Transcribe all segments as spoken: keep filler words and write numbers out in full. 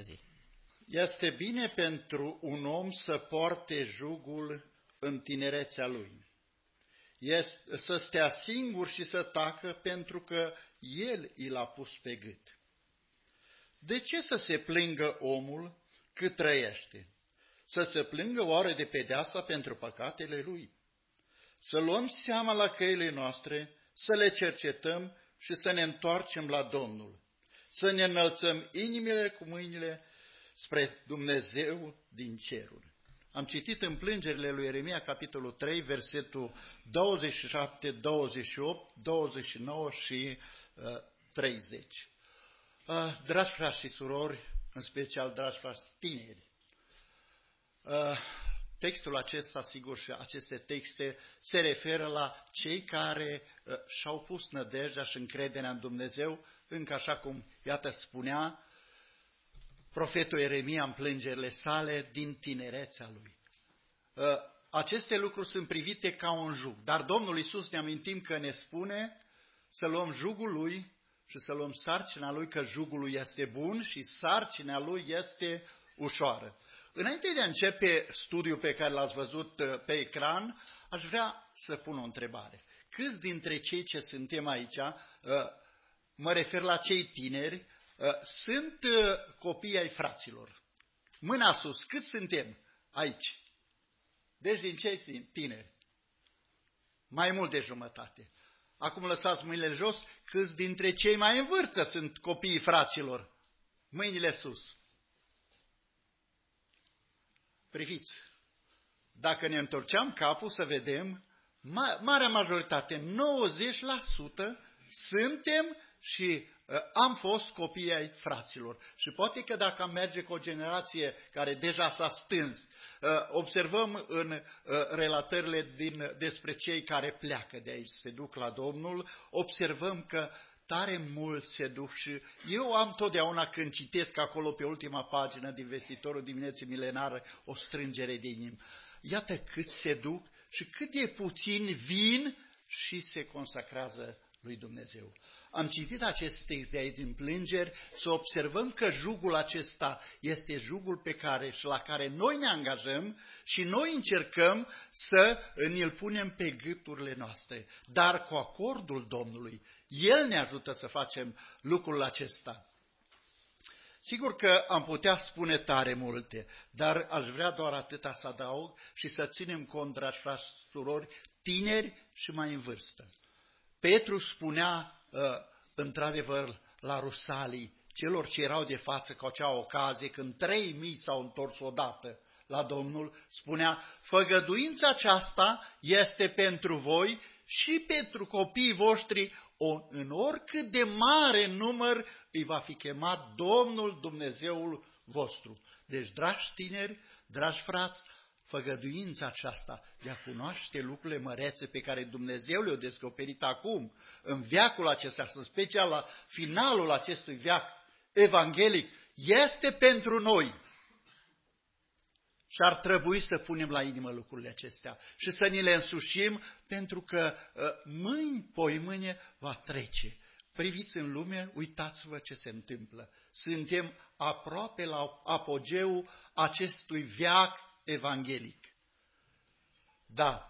zi. Este bine pentru un om să poarte jugul în tinerețea lui. Este să stea singur și să tacă pentru că el i l-a pus pe gât. De ce să se plângă omul cât trăiește? Să se plângă oare de pedeapsa pentru păcatele lui? Să luăm seama la căile noastre, să le cercetăm și să ne întoarcem la Domnul. Să ne înălțăm inimile cu mâinile spre Dumnezeu din ceruri. Am citit în plângerile lui Ieremia, capitolul trei, versetul douăzeci și șapte, douăzeci și opt, douăzeci și nouă și uh, treizeci. Uh, dragi frați și surori, în special dragi frați tineri, uh, textul acesta, sigur, și aceste texte se referă la cei care uh, și-au pus nădejdea și încrederea în Dumnezeu, încă așa cum, iată, spunea profetul Ieremia în plângerile sale din tinerețea lui. Aceste lucruri sunt privite ca un jug, dar Domnul Iisus, ne amintim că ne spune să luăm jugul lui și să luăm sarcina lui, că jugul lui este bun și sarcina lui este ușoară. Înainte de a începe studiul pe care l-ați văzut pe ecran, aș vrea să pun o întrebare. Câți dintre cei ce suntem aici, mă refer la cei tineri, sunt copii ai fraților? Mâna sus, cât suntem aici? Deci din cei tineri? Mai mult de jumătate. Acum lăsați mâinile jos, câți dintre cei mai în vârstă sunt copiii fraților? Mâinile sus. Priviți, dacă ne întorceam capul să vedem, ma- marea majoritate, nouăzeci la sută, suntem și am fost copii ai fraților. Și poate că dacă am merge cu o generație care deja s-a stâns, observăm în relatările din, despre cei care pleacă de aici, se duc la Domnul, observăm că tare mulți se duc și eu am totdeauna când citesc acolo pe ultima pagină din Vestitorul Dimineții Milenare o strângere de inimă. Iată cât se duc și cât de puțin vin și se consacrează lui Dumnezeu. Am citit acest text de aici din plângeri să observăm că jugul acesta este jugul pe care și la care noi ne angajăm și noi încercăm să ne-l punem pe gâturile noastre, dar cu acordul Domnului. El ne ajută să facem lucrul acesta. Sigur că am putea spune tare multe, dar aș vrea doar atâta să adaug și să ținem cont, dragi frați, surori, tineri și mai în vârstă. Petru spunea, într-adevăr, la Rusalii, celor ce erau de față cu acea ocazie, când trei mii s-au întors odată la Domnul, spunea, făgăduința aceasta este pentru voi și pentru copiii voștri, în oricât de mare număr îi va fi chemat Domnul Dumnezeul vostru. Deci, dragi tineri, dragi frați, făgăduința aceasta de a cunoaște lucrurile mărețe pe care Dumnezeu le-a descoperit acum, în veacul acesta, în special la finalul acestui veac evanghelic, este pentru noi. Și ar trebui să punem la inimă lucrurile acestea și să ni le însușim, pentru că mâini, poimâine va trece. Priviți în lume, uitați-vă ce se întâmplă. Suntem aproape la apogeul acestui veac evanghelic. Da.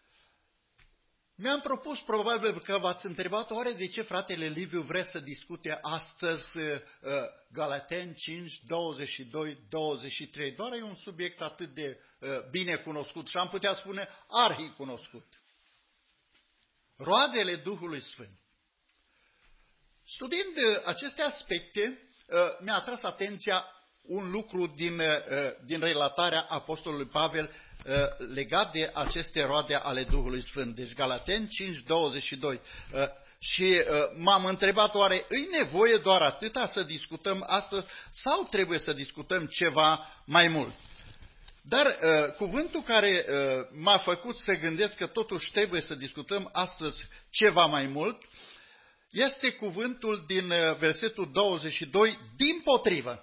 Mi-am propus, probabil că v-ați întrebat, oare de ce fratele Liviu vrea să discute astăzi uh, Galateni cinci, douăzeci și doi, douăzeci și trei. Doar e un subiect atât de uh, bine cunoscut și am putea spune arhi cunoscut. Roadele Duhului Sfânt. Studiind uh, aceste aspecte, uh, mi-a atras atenția un lucru din, din relatarea apostolului Pavel legat de aceste roade ale Duhului Sfânt. Deci Galateni cinci, douăzeci și doi. Și m-am întrebat, oare îi nevoie doar atâta să discutăm astăzi sau trebuie să discutăm ceva mai mult? Dar cuvântul care m-a făcut să gândesc că totuși trebuie să discutăm astăzi ceva mai mult este cuvântul din versetul douăzeci și doi, dimpotrivă.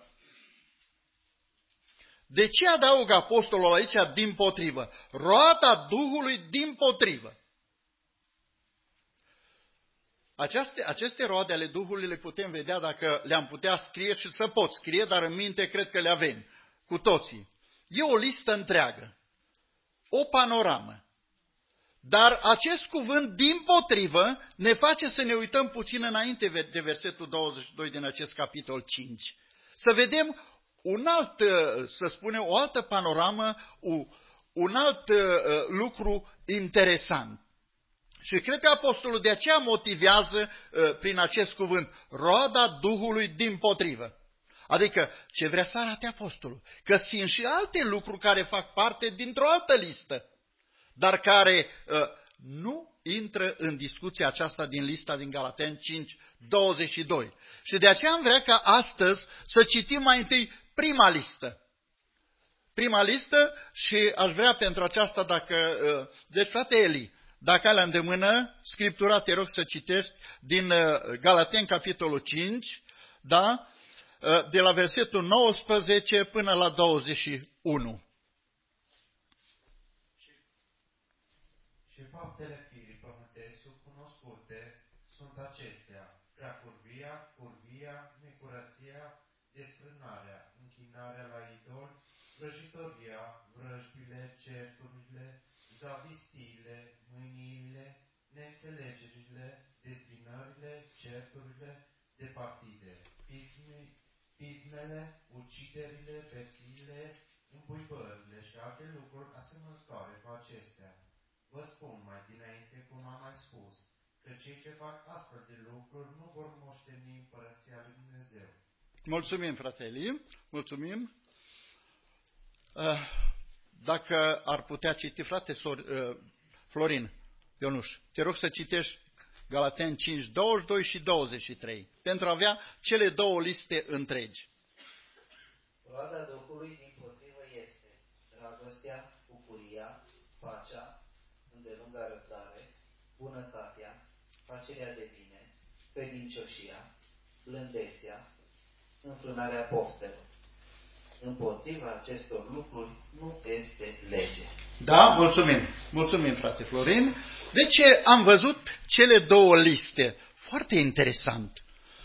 De ce adaugă apostolul aici dimpotrivă? Roada Duhului dimpotrivă. Aceste, aceste roade ale Duhului le putem vedea dacă le-am putea scrie și să pot scrie, dar în minte cred că le avem cu toții. E o listă întreagă, o panoramă. Dar acest cuvânt, dimpotrivă, ne face să ne uităm puțin înainte de versetul douăzeci și doi din acest capitol cinci. Să vedem un alt, să spunem, o altă panoramă, un alt lucru interesant. Și cred că apostolul de aceea motivează prin acest cuvânt roada Duhului dimpotrivă. Adică ce vrea să arate apostolul? Că sunt și alte lucruri care fac parte dintr-o altă listă, dar care uh, nu intră în discuția aceasta din lista din Galateni cinci, douăzeci și doi. Și de aceea am vrea ca astăzi să citim mai întâi prima listă. Prima listă și aș vrea pentru aceasta dacă... Uh, deci, frate Eli, dacă ai la îndemână, Scriptura, te rog să citești din uh, Galateni, capitolul cinci, da? Uh, de la versetul nouăsprezece până la douăzeci și unu. Și faptele firii pământești cunoscute sunt acestea: preacurvia, curvia, necurăția, desfrânarea, închinarea la idol, vrăjitoria, vrăjbile, certurile, zavistiile, mâniile, neînțelegerile, dezbinările, certurile de partide, pisme, pismele, uciderile, bețiile, împuibările și alte lucruri asemănătoare cu acestea. Vă spun mai dinainte, cum am mai spus, că cei ce fac astfel de lucruri nu vor moșteni împărăția lui Dumnezeu. Mulțumim, fratele, mulțumim. Dacă ar putea citi, frate Florin Ionuș, te rog să citești Galateni cinci, douăzeci și doi și douăzeci și trei, pentru a avea cele două liste întregi. Roada Duhului dimpotrivă este dragostea, bucuria, pacea, îndelunga răbdare, bunătatea, facerea de bine, credincioșia, blândețea, înfrânarea poftelor. Împotriva acestor lucruri nu este lege. Da, mulțumim. Mulțumim, frate Florin. Deci am văzut cele două liste. Foarte interesant.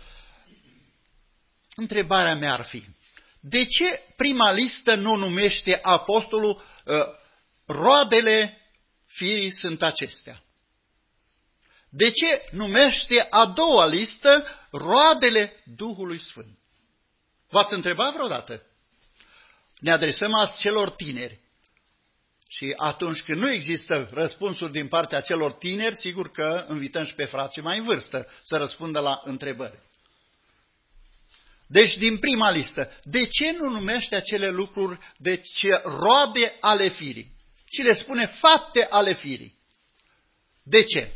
Întrebarea mea ar fi, de ce prima listă nu numește apostolul uh, roadele firii sunt acestea? De ce numește a doua listă roadele Duhului Sfânt? V-ați întrebat vreodată? Ne adresăm azi celor tineri. Și atunci când nu există răspunsuri din partea celor tineri, sigur că invităm și pe frații mai în vârstă să răspundă la întrebări. Deci, din prima listă, de ce nu numește acele lucruri, deci roade ale firii? Ci le spune fapte ale firii. De ce?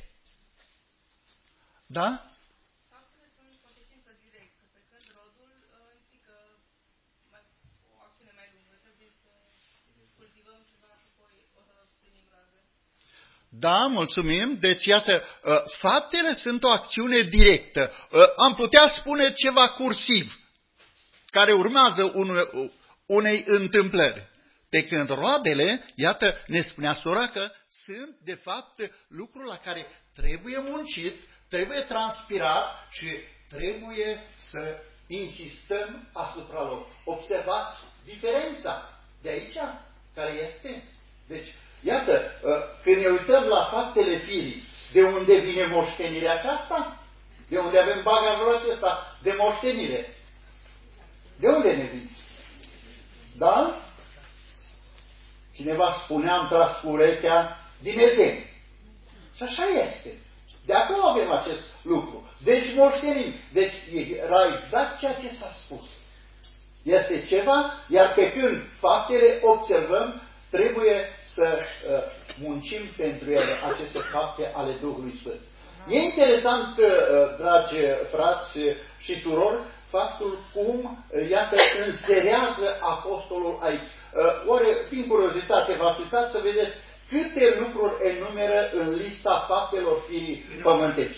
Da? Faptele sunt consecință directă, pe când rodul implică o acțiune mai lungă. Trebuie să cultivăm ceva și apoi o să primim roade. Da, mulțumim. Deci, iată, faptele sunt o acțiune directă. Am putea spune ceva cursiv, care urmează unei întâmplări. Pe când roadele, iată, ne spunea sora că sunt, de fapt, lucruri la care trebuie muncit, trebuie transpirat și trebuie să insistăm asupra lor. Observați diferența de aici, care este. Deci, iată, când ne uităm la faptele firii, de unde vine moștenirea aceasta? De unde avem bagajul acesta de moștenire? De unde ne vine? Da? Cineva spunea, am tras cu urechea din Eden. Și așa este. De acolo avem acest lucru. Deci moștenim. Deci era exact ceea ce s-a spus. Este ceva, iar pe când faptele observăm, trebuie să uh, muncim pentru ele, aceste fapte ale Duhului Sfânt. E interesant, uh, dragi frați și surori, faptul cum, uh, iată, înserează apostolul aici. Uh, oare, din curiozitate, v-ați uitat să vedeți câte lucruri enumeră în lista faptelor firii pământești?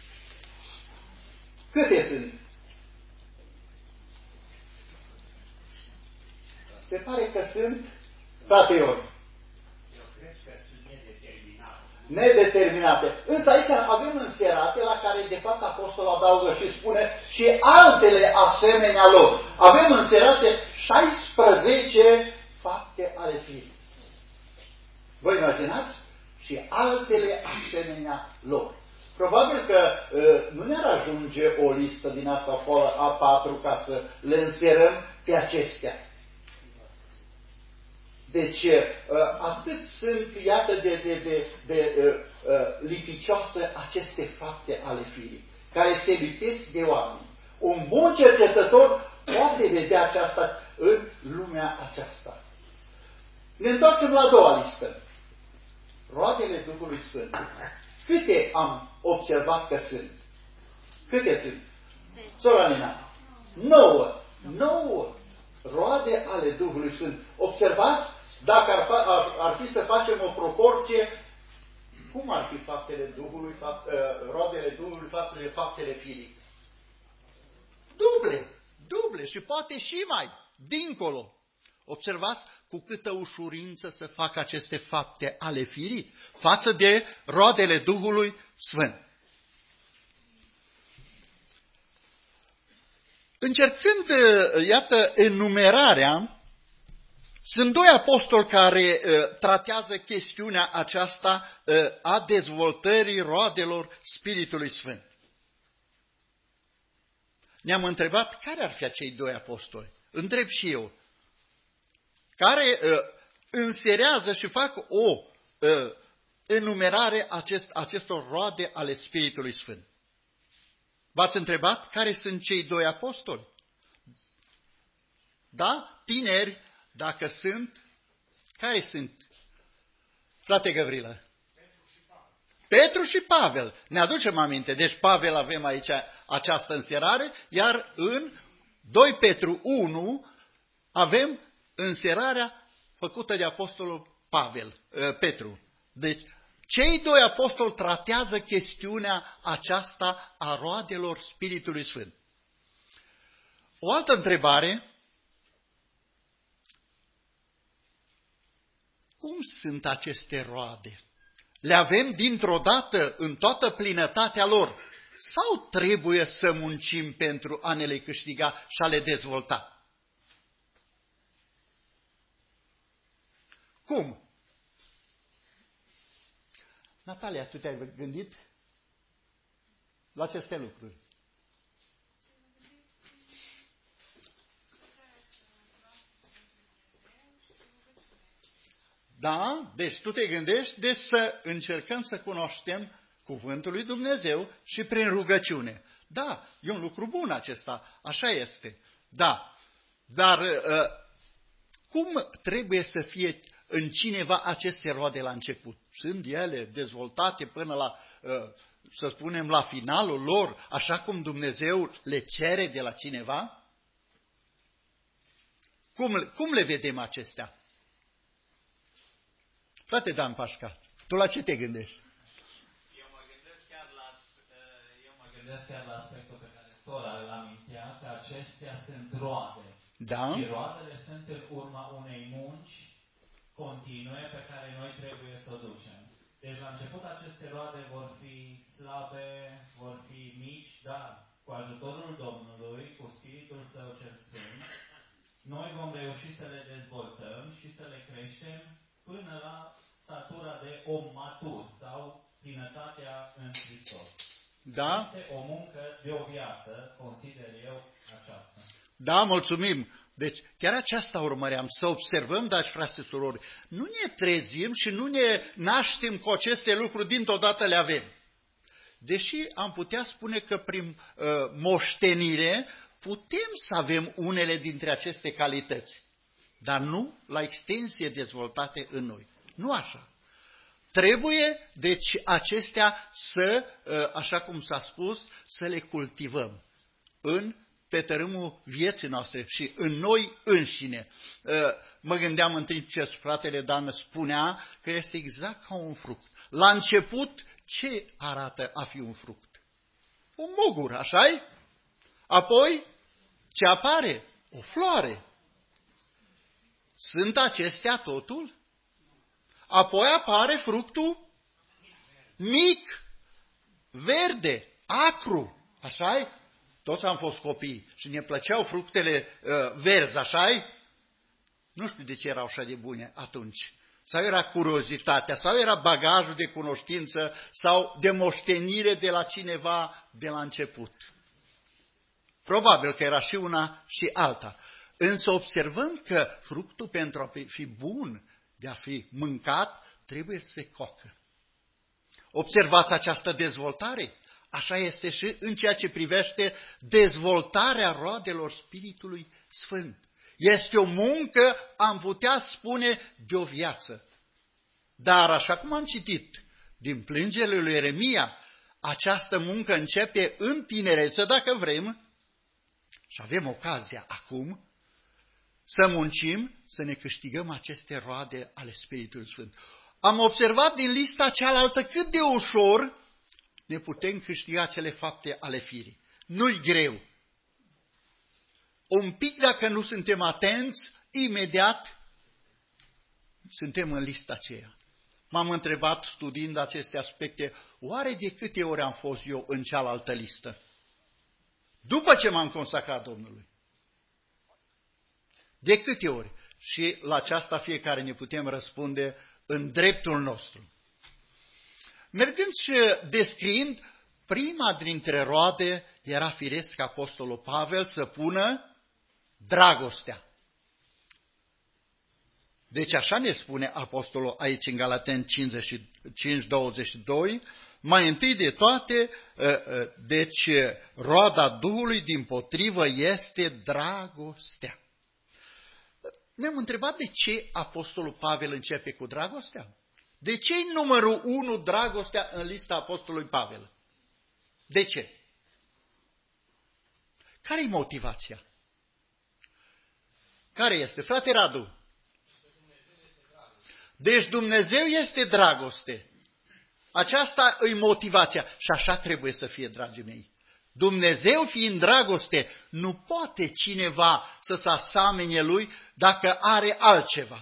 Câte sunt? Se pare că sunt, frate Ion. Eu cred că sunt nedeterminate. nedeterminate. Însă aici avem înserate la care de fapt apostolul adaugă și spune și altele asemenea lor. Avem înserate șaisprezece fapte ale firii. Vă imaginați? Și altele asemenea lor. Probabil că uh, nu ne-ar ajunge o listă din asta folă A patru ca să le înserăm pe acestea. Deci, atât sunt, iată, de, de, de, de uh, lipicioase aceste fapte ale firii, care se lipesc de oameni. Un bun cercetător poate vedea aceasta în lumea aceasta. Ne întoarcem la a doua listă. Roadele Duhului Sfânt. Câte am observat că sunt? Câte sunt? Sora Nina. Nouă. Nouă roade ale Duhului Sfânt. Observați? Dacă ar, ar, ar fi să facem o proporție, cum ar fi faptele Duhului, fapt, roadele Duhului față de faptele firii? Duble, duble și poate și mai, dincolo. Observați cu câtă ușurință să fac aceste fapte ale firii față de roadele Duhului Sfânt. Încercând, iată, enumerarea, sunt doi apostoli care uh, tratează chestiunea aceasta uh, a dezvoltării roadelor Spiritului Sfânt. Ne-am întrebat care ar fi acei doi apostoli. Întreb și eu. Care uh, înserează și fac o uh, enumerare acest, acestor roade ale Spiritului Sfânt. V-ați întrebat care sunt cei doi apostoli? Da? Tineri, dacă sunt, care sunt? Frate Găvrilă. Petru și Pavel. Petru și Pavel. Ne aducem aminte. Deci Pavel avem aici această înserare, iar în doi Petru unu avem înserarea făcută de apostolul Pavel, Petru. Deci cei doi apostoli tratează chestiunea aceasta a roadelor Spiritului Sfânt. O altă întrebare. Cum sunt aceste roade? Le avem dintr-o dată în toată plinătatea lor? Sau trebuie să muncim pentru a ne le câștiga și a le dezvolta? Cum? Natalia, tu te-ai gândit la aceste lucruri? Da? Deci tu te gândești de să încercăm să cunoaștem cuvântul lui Dumnezeu și prin rugăciune. Da, e un lucru bun acesta, așa este. Da, dar uh, cum trebuie să fie în cineva aceste roade la început? Sunt ele dezvoltate până la, uh, să spunem, la finalul lor, așa cum Dumnezeu le cere de la cineva? Cum, cum le vedem acestea? Frate Dan Pașca, tu la ce te gândești? Eu mă gândesc chiar la, eu mă gândesc chiar la aspectul pe care sora îl amintea, că acestea sunt roade. Da. Și roadele sunt în urma unei munci continue pe care noi trebuie să o ducem. Deci la început aceste roade vor fi slabe, vor fi mici, dar cu ajutorul Domnului, cu Spiritul Său cel Sfânt, noi vom reuși să le dezvoltăm și să le creștem până la statura de om matur sau plinătatea în Hristos. Da? Este o muncă de o viață, consider eu, aceasta. Da, mulțumim. Deci chiar aceasta urmăream, să observăm, dragi frați și surori, nu ne trezim și nu ne naștem cu aceste lucruri, dintr-o dată le avem. Deși am putea spune că prin uh, moștenire putem să avem unele dintre aceste calități, dar nu la extensie dezvoltate în noi. Nu așa. Trebuie, deci, acestea să, așa cum s-a spus, să le cultivăm în pe tărâmul vieții noastre și în noi înșine. Mă gândeam în timp ce fratele Dan spunea că este exact ca un fruct. La început, ce arată a fi un fruct? Un mogur, așa-i? Apoi, ce apare? O floare. Sunt acestea totul? Apoi apare fructul mic, verde, acru, așa-i? Toți am fost copii și ne plăceau fructele uh, verzi, așa-i? Nu știu de ce erau așa de bune atunci. Sau era curiozitatea, sau era bagajul de cunoștință, sau de moștenire de la cineva de la început. Probabil că era și una și alta. Însă observăm că fructul pentru a fi bun, de a fi mâncat, trebuie să se cocă. Observați această dezvoltare? Așa este și în ceea ce privește dezvoltarea roadelor Spiritului Sfânt. Este o muncă, am putea spune, de o viață. Dar, așa cum am citit din plângerile lui Ieremia, această muncă începe în tinerețe, dacă vrem, și avem ocazia acum, să muncim, să ne câștigăm aceste roade ale Spiritului Sfânt. Am observat din lista cealaltă cât de ușor ne putem câștiga cele fapte ale firii. Nu-i greu. Un pic dacă nu suntem atenți, imediat suntem în lista aceea. M-am întrebat, studiind aceste aspecte, oare de câte ori am fost eu în cealaltă listă? După ce m-am consacrat Domnului. De câte ori? Și la aceasta fiecare ne putem răspunde în dreptul nostru. Mergând și descriind, prima dintre roade era firesc ca apostolul Pavel să pună dragostea. Deci așa ne spune apostolul aici în Galateni cinci, douăzeci și doi, mai întâi de toate, deci roada Duhului dimpotrivă este dragostea. Ne-am întrebat de ce apostolul Pavel începe cu dragostea? De ce e numărul unu dragostea în lista apostolului Pavel? De ce? Care-i motivația? Care este? Frate Radu. Deci Dumnezeu este dragoste. Aceasta îi motivația. Și așa trebuie să fie, dragii mei. Dumnezeu fiind dragoste, nu poate cineva să se asamene lui dacă are altceva.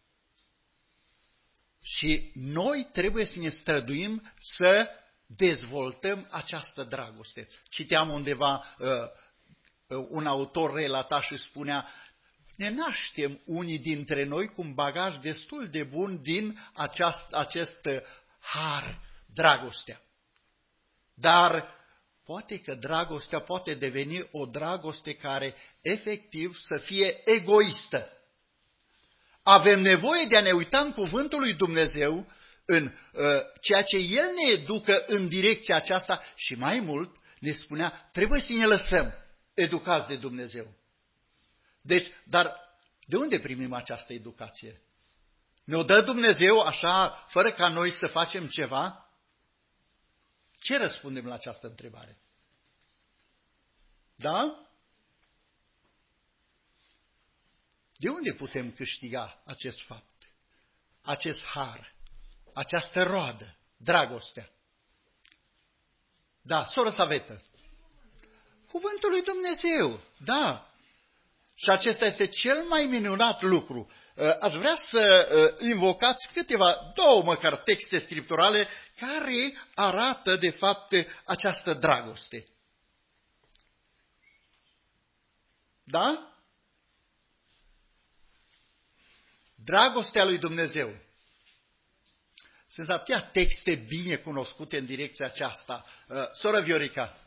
Și noi trebuie să ne străduim să dezvoltăm această dragoste. Citeam undeva, uh, un autor relata și spunea, ne naștem unii dintre noi cu un bagaj destul de bun din aceast, acest har, dragostea. Dar poate că dragostea poate deveni o dragoste care efectiv să fie egoistă. Avem nevoie de a ne uita în cuvântul lui Dumnezeu, în uh, ceea ce El ne educă în direcția aceasta și mai mult ne spunea, trebuie să ne lăsăm educați de Dumnezeu. Deci, dar de unde primim această educație? Ne-o dă Dumnezeu așa, fără ca noi să facem ceva? Ce răspundem la această întrebare? Da? De unde putem câștiga acest fapt, acest har, această roadă, dragostea? Da, soră Savetă. Cuvântul lui Dumnezeu, da. Și acesta este cel mai minunat lucru. Aș vrea să invocați câteva, două măcar texte scripturale care arată de fapt această dragoste. Da? Dragostea lui Dumnezeu. Sunt atâtea texte bine cunoscute în direcția aceasta. Soră Viorica.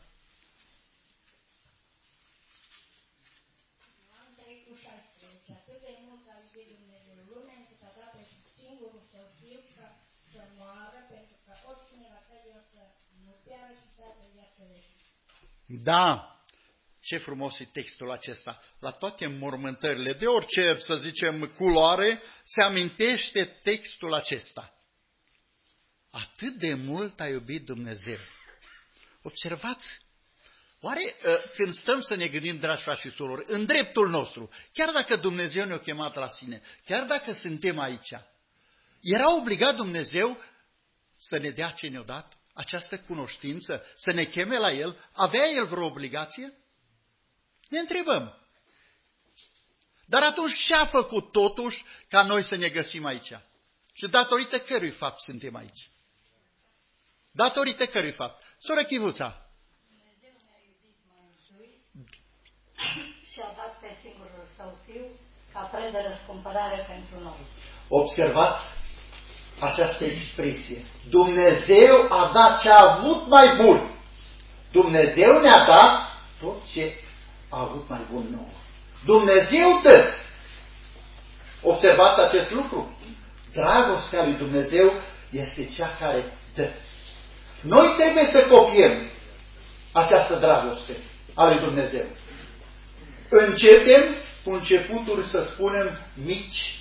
Da, ce frumos e textul acesta. La toate înmormântările, de orice, să zicem, culoare, se amintește textul acesta. Atât de mult a iubit Dumnezeu. Observați, oare când stăm să ne gândim, dragi frați și surori, în dreptul nostru, chiar dacă Dumnezeu ne-a chemat la sine, chiar dacă suntem aici, era obligat Dumnezeu să ne dea ce ne-a dat? Această cunoștință, să ne cheme la El? Avea El vreo obligație? Ne întrebăm. Dar atunci ce-a făcut totuși ca noi să ne găsim aici? Și datorită cărui fapt suntem aici? Datorită cărui fapt? Soră Chivuța. Dumnezeu ne-a iubit mai întâi și a dat pe singurul său fiu ca preț de răscumpărare pentru noi. Observați această expresie. Dumnezeu a dat ce a avut mai bun. Dumnezeu ne-a dat tot ce a avut mai bun nouă. Dumnezeu dă. Observați acest lucru. Dragostea lui Dumnezeu este cea care dă. Noi trebuie să copiem această dragoste a lui Dumnezeu. Începem cu începuturi, să spunem, mici.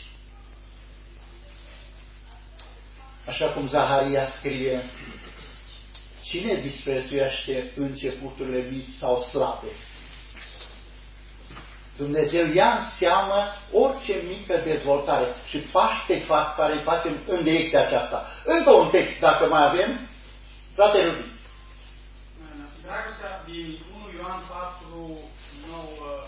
Așa cum Zaharia scrie, cine disprețuiește începuturile mici sau slabe? Dumnezeu ia în seamă orice mică dezvoltare și pași pe fapt care îi facem în direcția aceasta. Încă un text, dacă mai avem, frate Rubi. Dragostea din unu Ioan patru, nouă,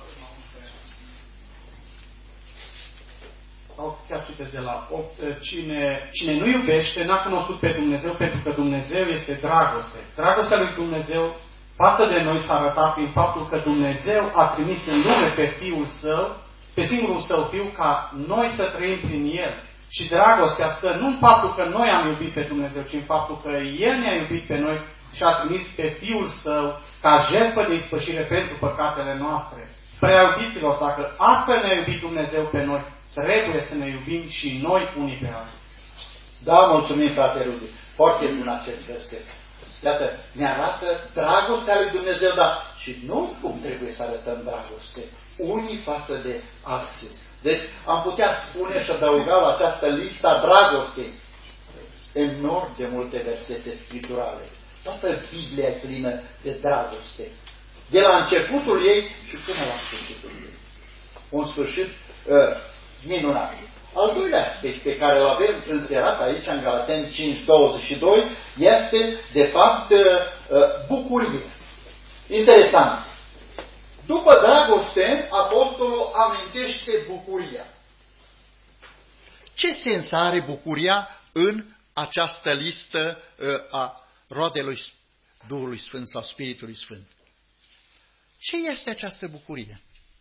chiar citesc de la opt, cine, cine nu iubește n-a cunoscut pe Dumnezeu, pentru că Dumnezeu este dragoste. Dragostea lui Dumnezeu față de noi s-a arătat prin faptul că Dumnezeu a trimis în lume pe Fiul Său, pe singurul Său Fiu, ca noi să trăim prin El. Și dragostea stă nu în faptul că noi am iubit pe Dumnezeu, ci în faptul că El ne-a iubit pe noi și a trimis pe Fiul Său ca jertfă de ispășire pentru păcatele noastre. Preaudiți-vă, dacă astfel ne-a iubit Dumnezeu pe noi, trebuie să ne iubim și noi unii pe alții. Da, mulțumim, frate Rudi. Foarte bun acest verset. Iată, ne arată dragostea lui Dumnezeu, dar și nu cum trebuie să arătăm dragoste, unii față de alții. Deci am putea spune și adăuga la această listă a dragostei enorm de multe versete scripturale. Toată Biblia e plină de dragoste. De la începutul ei și până la sfârșitul ei. Un sfârșit uh, minunat. Al doilea aspect pe care îl avem înserat aici, în Galateni cinci, douăzeci și doi, este, de fapt, bucurie. Interesant. După dragoste, apostolul amintește bucuria. Ce sens are bucuria în această listă a roadelui Duhului Sfânt sau Spiritului Sfânt? Ce este această bucurie?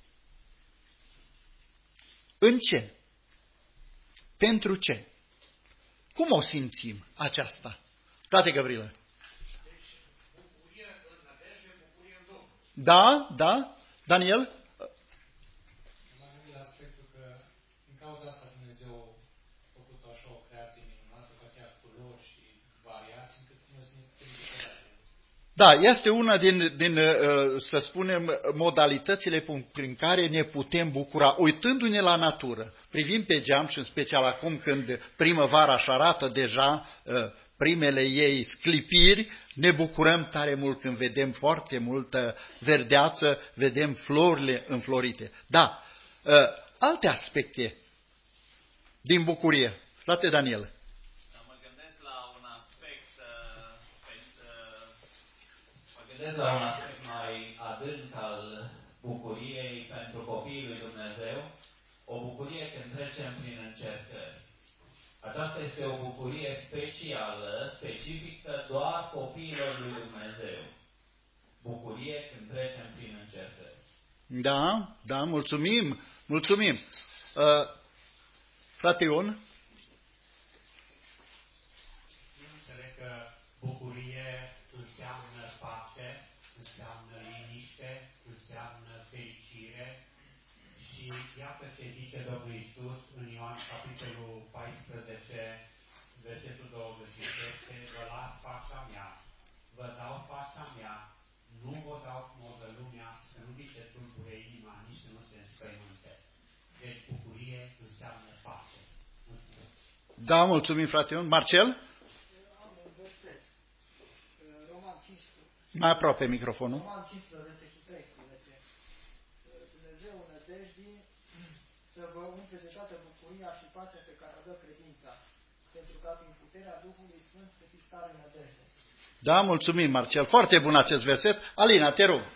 În ce? Pentru ce? Cum o simțim aceasta? Frate Gavrilă. Deci, bucurie în nădejde, bucurie în Domnul. Da, da. Daniel? M-am gândit la aspectul că în cauza asta Dumnezeu a făcut așa o creație minunată, cu atâtea culori și variații, încât noi să ne putem bucura. Da, este una din, din, să spunem, modalitățile prin care ne putem bucura, uitându-ne la natură. Privim pe geam și în special acum când primăvara își arată deja primele ei sclipiri, ne bucurăm tare mult când vedem foarte multă verdeață, vedem florile înflorite. Da, alte aspecte din bucurie. Frate Daniel. Mă gândesc la un aspect, mă gândesc la un aspect mai adânc al bucuriei pentru copiii lui Dumnezeu, o bucurie când trecem prin încercări. Aceasta este o bucurie specială, specifică doar copiilor lui Dumnezeu. Bucurie când trecem prin încercări. Da, da, mulțumim, mulțumim. Uh, frate Ion? Eu înțeleg că bucurie înseamnă pace, înseamnă liniște, înseamnă fericire. Și iată ce zice Domnul Iisus în Ioan capitolul paisprezece, versetul douăzeci și șapte, vă las pacea mea, vă dau pacea mea, nu vă dau cum o dă lumea, să nu vi se tulbure inima, nici să nu se înspăimânte. Deci bucurie înseamnă pace. Mulțumesc. Da, mulțumim, frate Ion. Marcel? Am un verset. Roman cincisprezece. Mai aproape microfonul. Roman cincisprezece cu treisprezece. Dumnezeu nădejdii să vă umple de toată bucuria și pacea pe care o dă credința, pentru ca prin puterea Duhului Sfânt să fiți tare în nădejde. Da, mulțumim, Marcel. Foarte bun acest verset. Alina, te rog.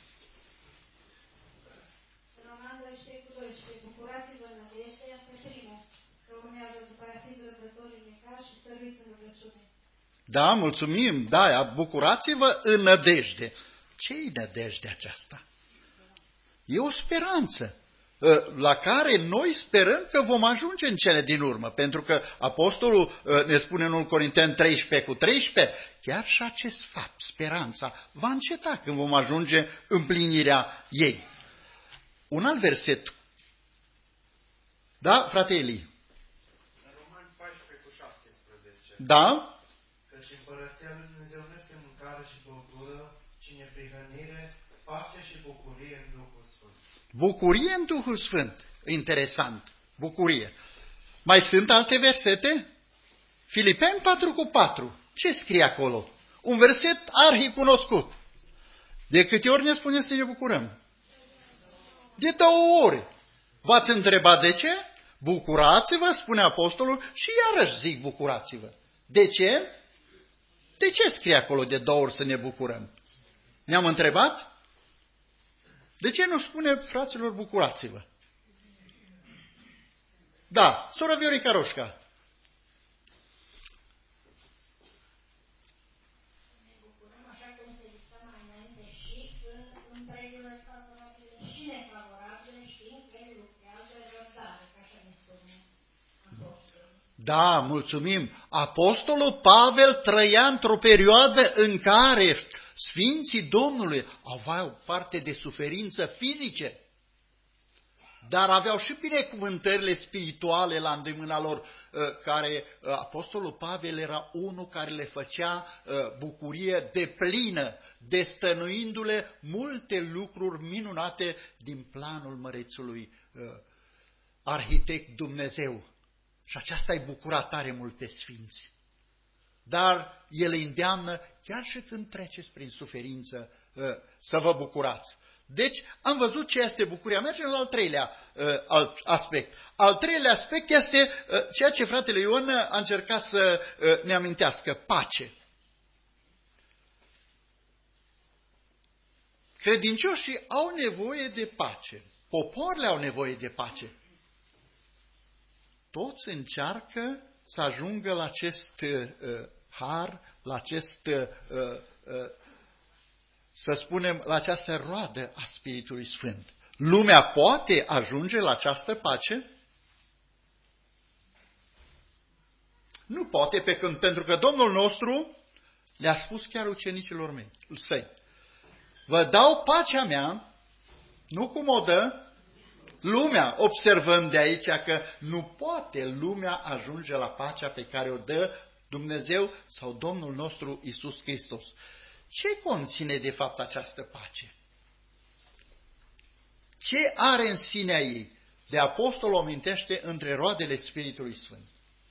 Roman douăzeci și trei cu doisprezece. Bucurați-vă în nădejde, este primul, că urmează după aia fiți răbdători în necaz și stăruiți în rugăciune. Da, mulțumim, da, bucurați-vă în nădejde. Ce-i nădejde aceasta? E o speranță la care noi sperăm că vom ajunge în cele din urmă, pentru că apostolul ne spune în unu Corinteni treisprezece cu treisprezece, chiar și acest fapt, speranța, va înceta când vom ajunge împlinirea ei. Un alt verset. Da, frate Eli? În Romani paisprezece cu șaptesprezece. Da? Căci împărăția lui Dumnezeu nu este mâncare și băutură, ci neprihănire, pace și bucurie în Duhul Sfânt. Bucurie în Duhul Sfânt. Interesant. Bucurie. Mai sunt alte versete? Filipeni patru cu patru. Ce scrie acolo? Un verset arhicunoscut. De câte ori ne spune să ne bucurăm? De două ori. V-ați întrebat de ce? Bucurați-vă, spune apostolul, și iarăși zic bucurați-vă. De ce? De ce scrie acolo de două ori să ne bucurăm? Ne-am întrebat? De ce nu spune, fraților, bucurați-vă? Da, sora Viorica Roșca. Ne bucurăm, așa cum se zicea mai înainte, și în împrejurile favorabile și nefavorabile, știind că El lucrează răbdare, ca așa ne spune apostolul. Da, mulțumim. Apostolul Pavel trăia într-o perioadă în care Sfinții Domnului aveau parte de suferință fizice, dar aveau și binecuvântările spirituale la îndemâna lor, care apostolul Pavel era unul care le făcea bucurie deplină, destănuindu-le multe lucruri minunate din planul mărețului arhitect Dumnezeu. Și aceasta îi bucura tare mult pe sfinți. Dar el îi îndeamnă, chiar și când treceți prin suferință, să vă bucurați. Deci, am văzut ce este bucuria. Mergem la al treilea aspect. Al treilea aspect este ceea ce fratele Ion a încercat să ne amintească, pace. Credincioșii au nevoie de pace. Popoarele au nevoie de pace. Toți încearcă să ajungă la acest uh, har, la acest, uh, uh, să spunem, la această roadă a Spiritului Sfânt. Lumea poate ajunge la această pace? Nu poate, pe când, pentru că Domnul nostru le-a spus chiar ucenicilor mei, săi, vă dau pacea mea, nu cum o dă lumea. Observăm de aici că nu poate lumea ajunge la pacea pe care o dă Dumnezeu sau Domnul nostru Iisus Hristos. Ce conține de fapt această pace? Ce are în sinea ei? De apostol o amintește între roadele Spiritului Sfânt.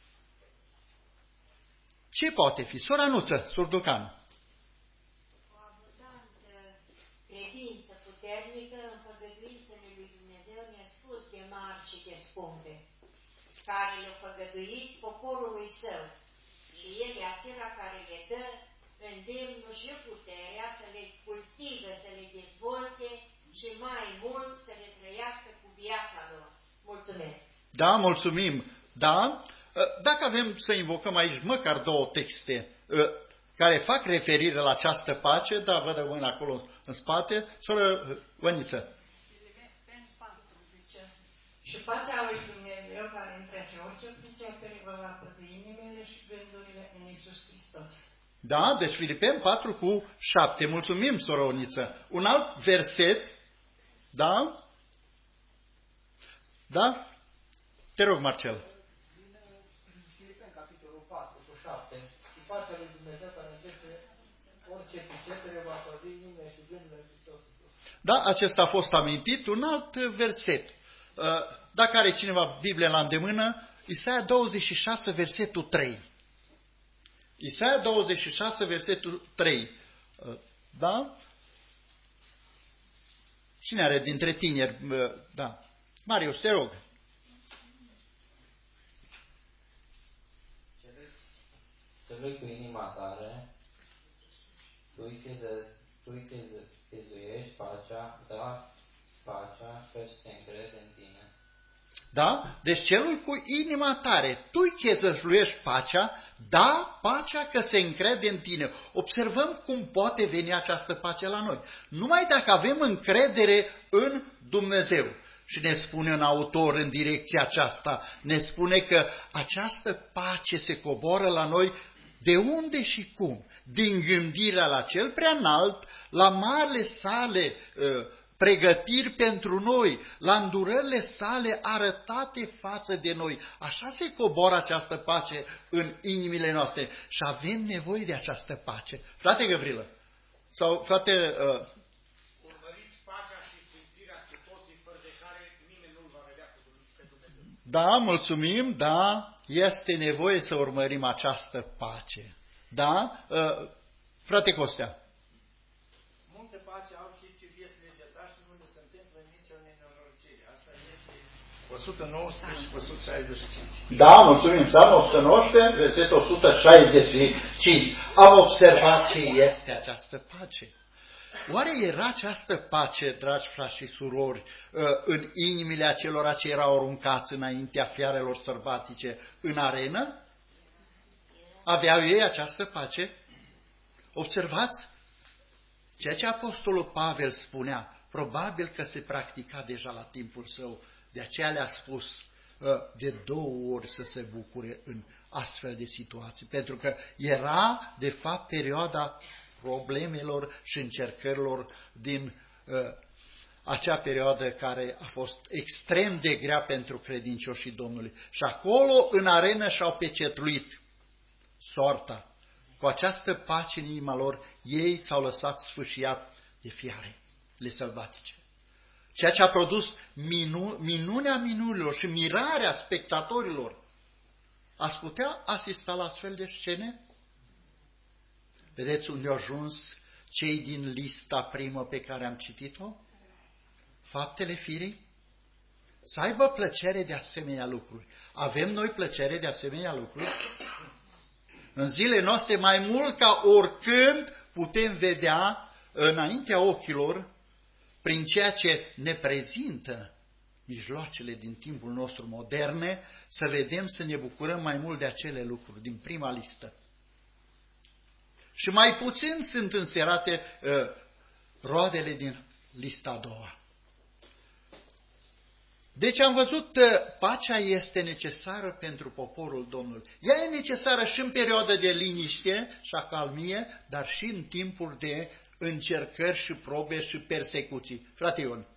Ce poate fi? Sora Nuță, Surducan. O abundantă credință puternică în făgăduințele lui Dumnezeu ne-a spus de mari și de scumpe, care le-a făgăduit poporului său. Și El e acela care le dă îndemnul și puterea să le cultive, să le dezvolte și mai mult să le trăiască cu viața lor. Mulțumesc! Da, mulțumim! Da? Dacă avem să invocăm aici măcar două texte care fac referire la această pace, da, văd mâna acolo în spate, soră Văniță. Și pacea lui Dumnezeu, care întrece orice pricepere, vă va păzi inimile și gândurile în Iisus Hristos. Da, deci Filipeni patru cu șapte. Mulțumim, soră Oniță. Un alt verset, da? Da? Te rog, Marcel. Din Filipeni, capitolul patru cu șapte. Și pacea lui Dumnezeu care întrece orice pricepere va păzi inimile și gândurile în Hristos Iisus. Da, acesta a fost amintit. Un alt verset. Dacă are cineva Biblie la îndemână, Isaia douăzeci și șase, versetul trei. Isaia douăzeci și șase, versetul trei. Da? Cine are dintre tineri? Da. Marius, te rog. Celui cu inima tare, tu-i chezuiești pacea, da pacea, căci se încrede în tine. Da? Deci celui cu inima tare, tu ce zăsluiești pacea, da pacea că se încrede în tine. Observăm cum poate veni această pace la noi. Numai dacă avem încredere în Dumnezeu. Și ne spune un autor în direcția aceasta, ne spune că această pace se coboară la noi de unde și cum? Din gândirea la cel prea înalt, la marile sale uh, pregătiri pentru noi, la îndurările sale arătate față de noi. Așa se coboară această pace în inimile noastre și avem nevoie de această pace. Frate Gavrilă, sau frate... Uh, Urmăriți pacea și sfințirea cu toții, fără de care nimeni nu-L va vedea pe Dumnezeu. Da, mulțumim, da, este nevoie să urmărim această pace. Da? Uh, frate Costea. Multă pace au cei ce iubesc legea și nu le se întâmplă nicio nenorocire. Asta este o sută nouăsprezece și o sută șaizeci și cinci. Da, mulțumim. Psalmul o sută nouăsprezece, versetul o sută șaizeci și cinci. Am observat ce este această pace. Oare era această pace, dragi frați și surori, în inimile acelora ce erau aruncați înaintea fiarelor sărbatice în arenă? Aveau ei această pace? Observați ceea ce Apostolul Pavel spunea, probabil că se practica deja la timpul său, de aceea le-a spus de două ori să se bucure în astfel de situații, pentru că era, de fapt, perioada problemelor și încercărilor din uh, acea perioadă care a fost extrem de grea pentru credincioșii Domnului. Și acolo, în arenă, și-au pecetluit soarta. Cu această pace în inima lor, ei s-au lăsat sfâșiat de fiarele sălbatice. Ceea ce a produs minu, minunea minunilor și mirarea spectatorilor. Ați putea asista la astfel de scene? Vedeți unde au ajuns cei din lista primă pe care am citit-o? Faptele firii? Să aibă plăcere de asemenea lucruri. Avem noi plăcere de asemenea lucruri? În zilele noastre, mai mult ca oricând, putem vedea înaintea ochilor, prin ceea ce ne prezintă mijloacele din timpul nostru moderne, să vedem, să ne bucurăm mai mult de acele lucruri din prima listă. Și mai puțin sunt înserate uh, roadele din lista a doua. Deci am văzut că pacea este necesară pentru poporul Domnului. Ea e necesară și în perioada de liniște și acalmie, dar și în timpul de încercări și probe și persecuții. Frate Ion.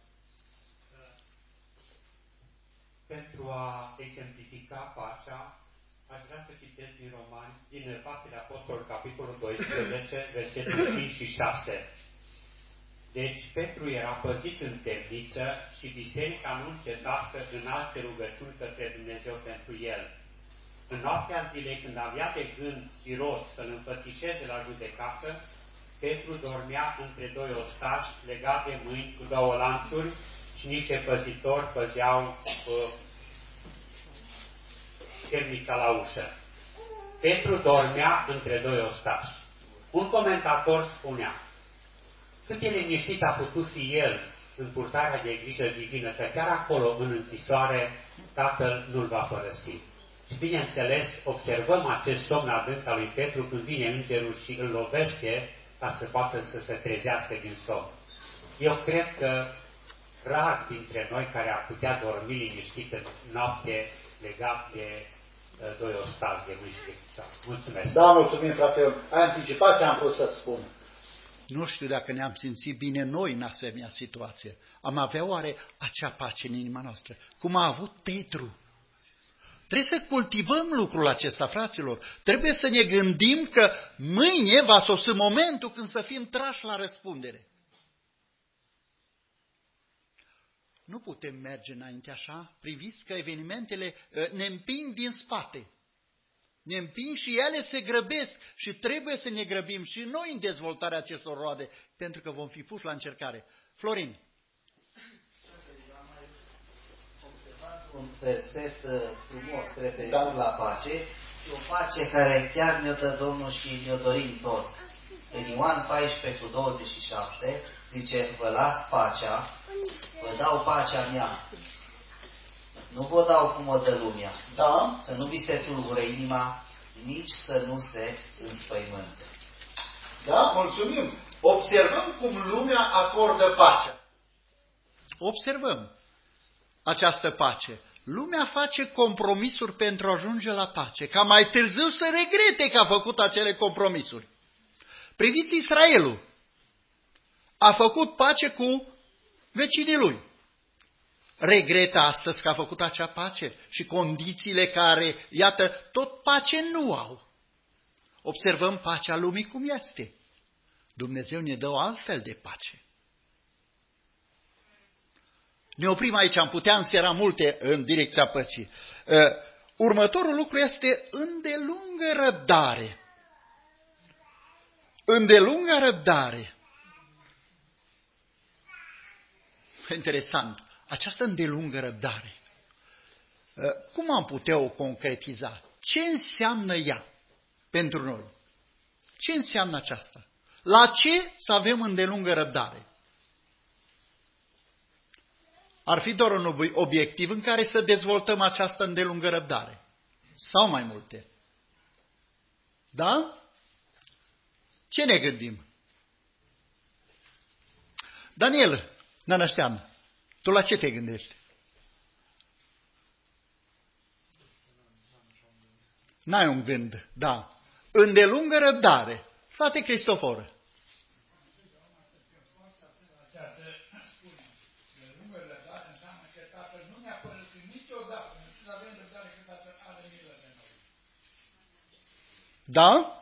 Pentru a exemplifica pacea, aș vrea să citesc din Romani, din Faptele Apostolului, capitolul doisprezece, versetul cinci și șase. Deci Petru era păzit în temniță și biserica nu înceta să înalte rugăciuni către Dumnezeu pentru el. În noaptea zilei, când avea de gând Sirot să-l înfățișeze la judecată, Petru dormea între doi ostași, legat de mâini cu două lanțuri, și niște păzitori păzeau uh, temnița la ușă. Petru dormea între doi ostași. Un comentator spunea: cât de liniștit a putut fi el în purtarea de grijă divină, că chiar acolo, în închisoare, Tatăl nu-l va părăsi. Și bineînțeles, observăm acest somn adânc al lui Petru când vine îngerul și îl lovește ca să poată să se trezească din somn. Eu cred că rar dintre noi care ar putea dormi liniștit în noapte legat de uh, doi ostași de mâini. Mulțumesc. Da, mulțumim, frate. Ai anticipat ce am vrut să spun. Nu știu dacă ne-am simțit bine noi în asemenea situație. Am avea oare acea pace în inima noastră? Cum a avut Petru? Trebuie să cultivăm lucrul acesta, fraților. Trebuie să ne gândim că mâine va sosi momentul când să fim trași la răspundere. Nu putem merge înainte așa, priviți că evenimentele ne împing din spate. Ne împing și ele se grăbesc și trebuie să ne grăbim și noi în dezvoltarea acestor roade, pentru că vom fi puși la încercare. Florin. Un verset frumos referitor la pace și o pace care chiar ne-o dă Domnul și ne-o dorim toți. În Ioan paisprezece cu douăzeci și șapte zice: vă las pacea, vă dau pacea mea. nu vă dau cum o dă lumea. Da. Să nu vi se tulbure inima, nici să nu se înspăimânte. Da, mulțumim. Observăm cum lumea acordă pacea. Observăm această pace. Lumea face compromisuri pentru a ajunge la pace, ca mai târziu să regrete că a făcut acele compromisuri. Priviți Israelul. A făcut pace cu vecinii lui. Regretă astăzi că a făcut acea pace și condițiile care, iată, tot pace nu au. Observăm pacea lumii cum este. Dumnezeu ne dă o altfel de pace. Ne oprim aici, am putea însera multe în direcția păcii. Următorul lucru este îndelungă răbdare. Îndelungă răbdare. Interesant. Această îndelungă răbdare. Cum am putea o concretiza? Ce înseamnă ea pentru noi? Ce înseamnă aceasta? La ce să avem îndelungă răbdare? Ar fi doar un obiectiv în care să dezvoltăm această îndelungă răbdare. Sau mai multe. Da? Ce ne gândim? Daniel, Nănăștean, tu la ce te gândești? N-ai un gând, da. Îndelungă răbdare. Frate Cristofor. Da?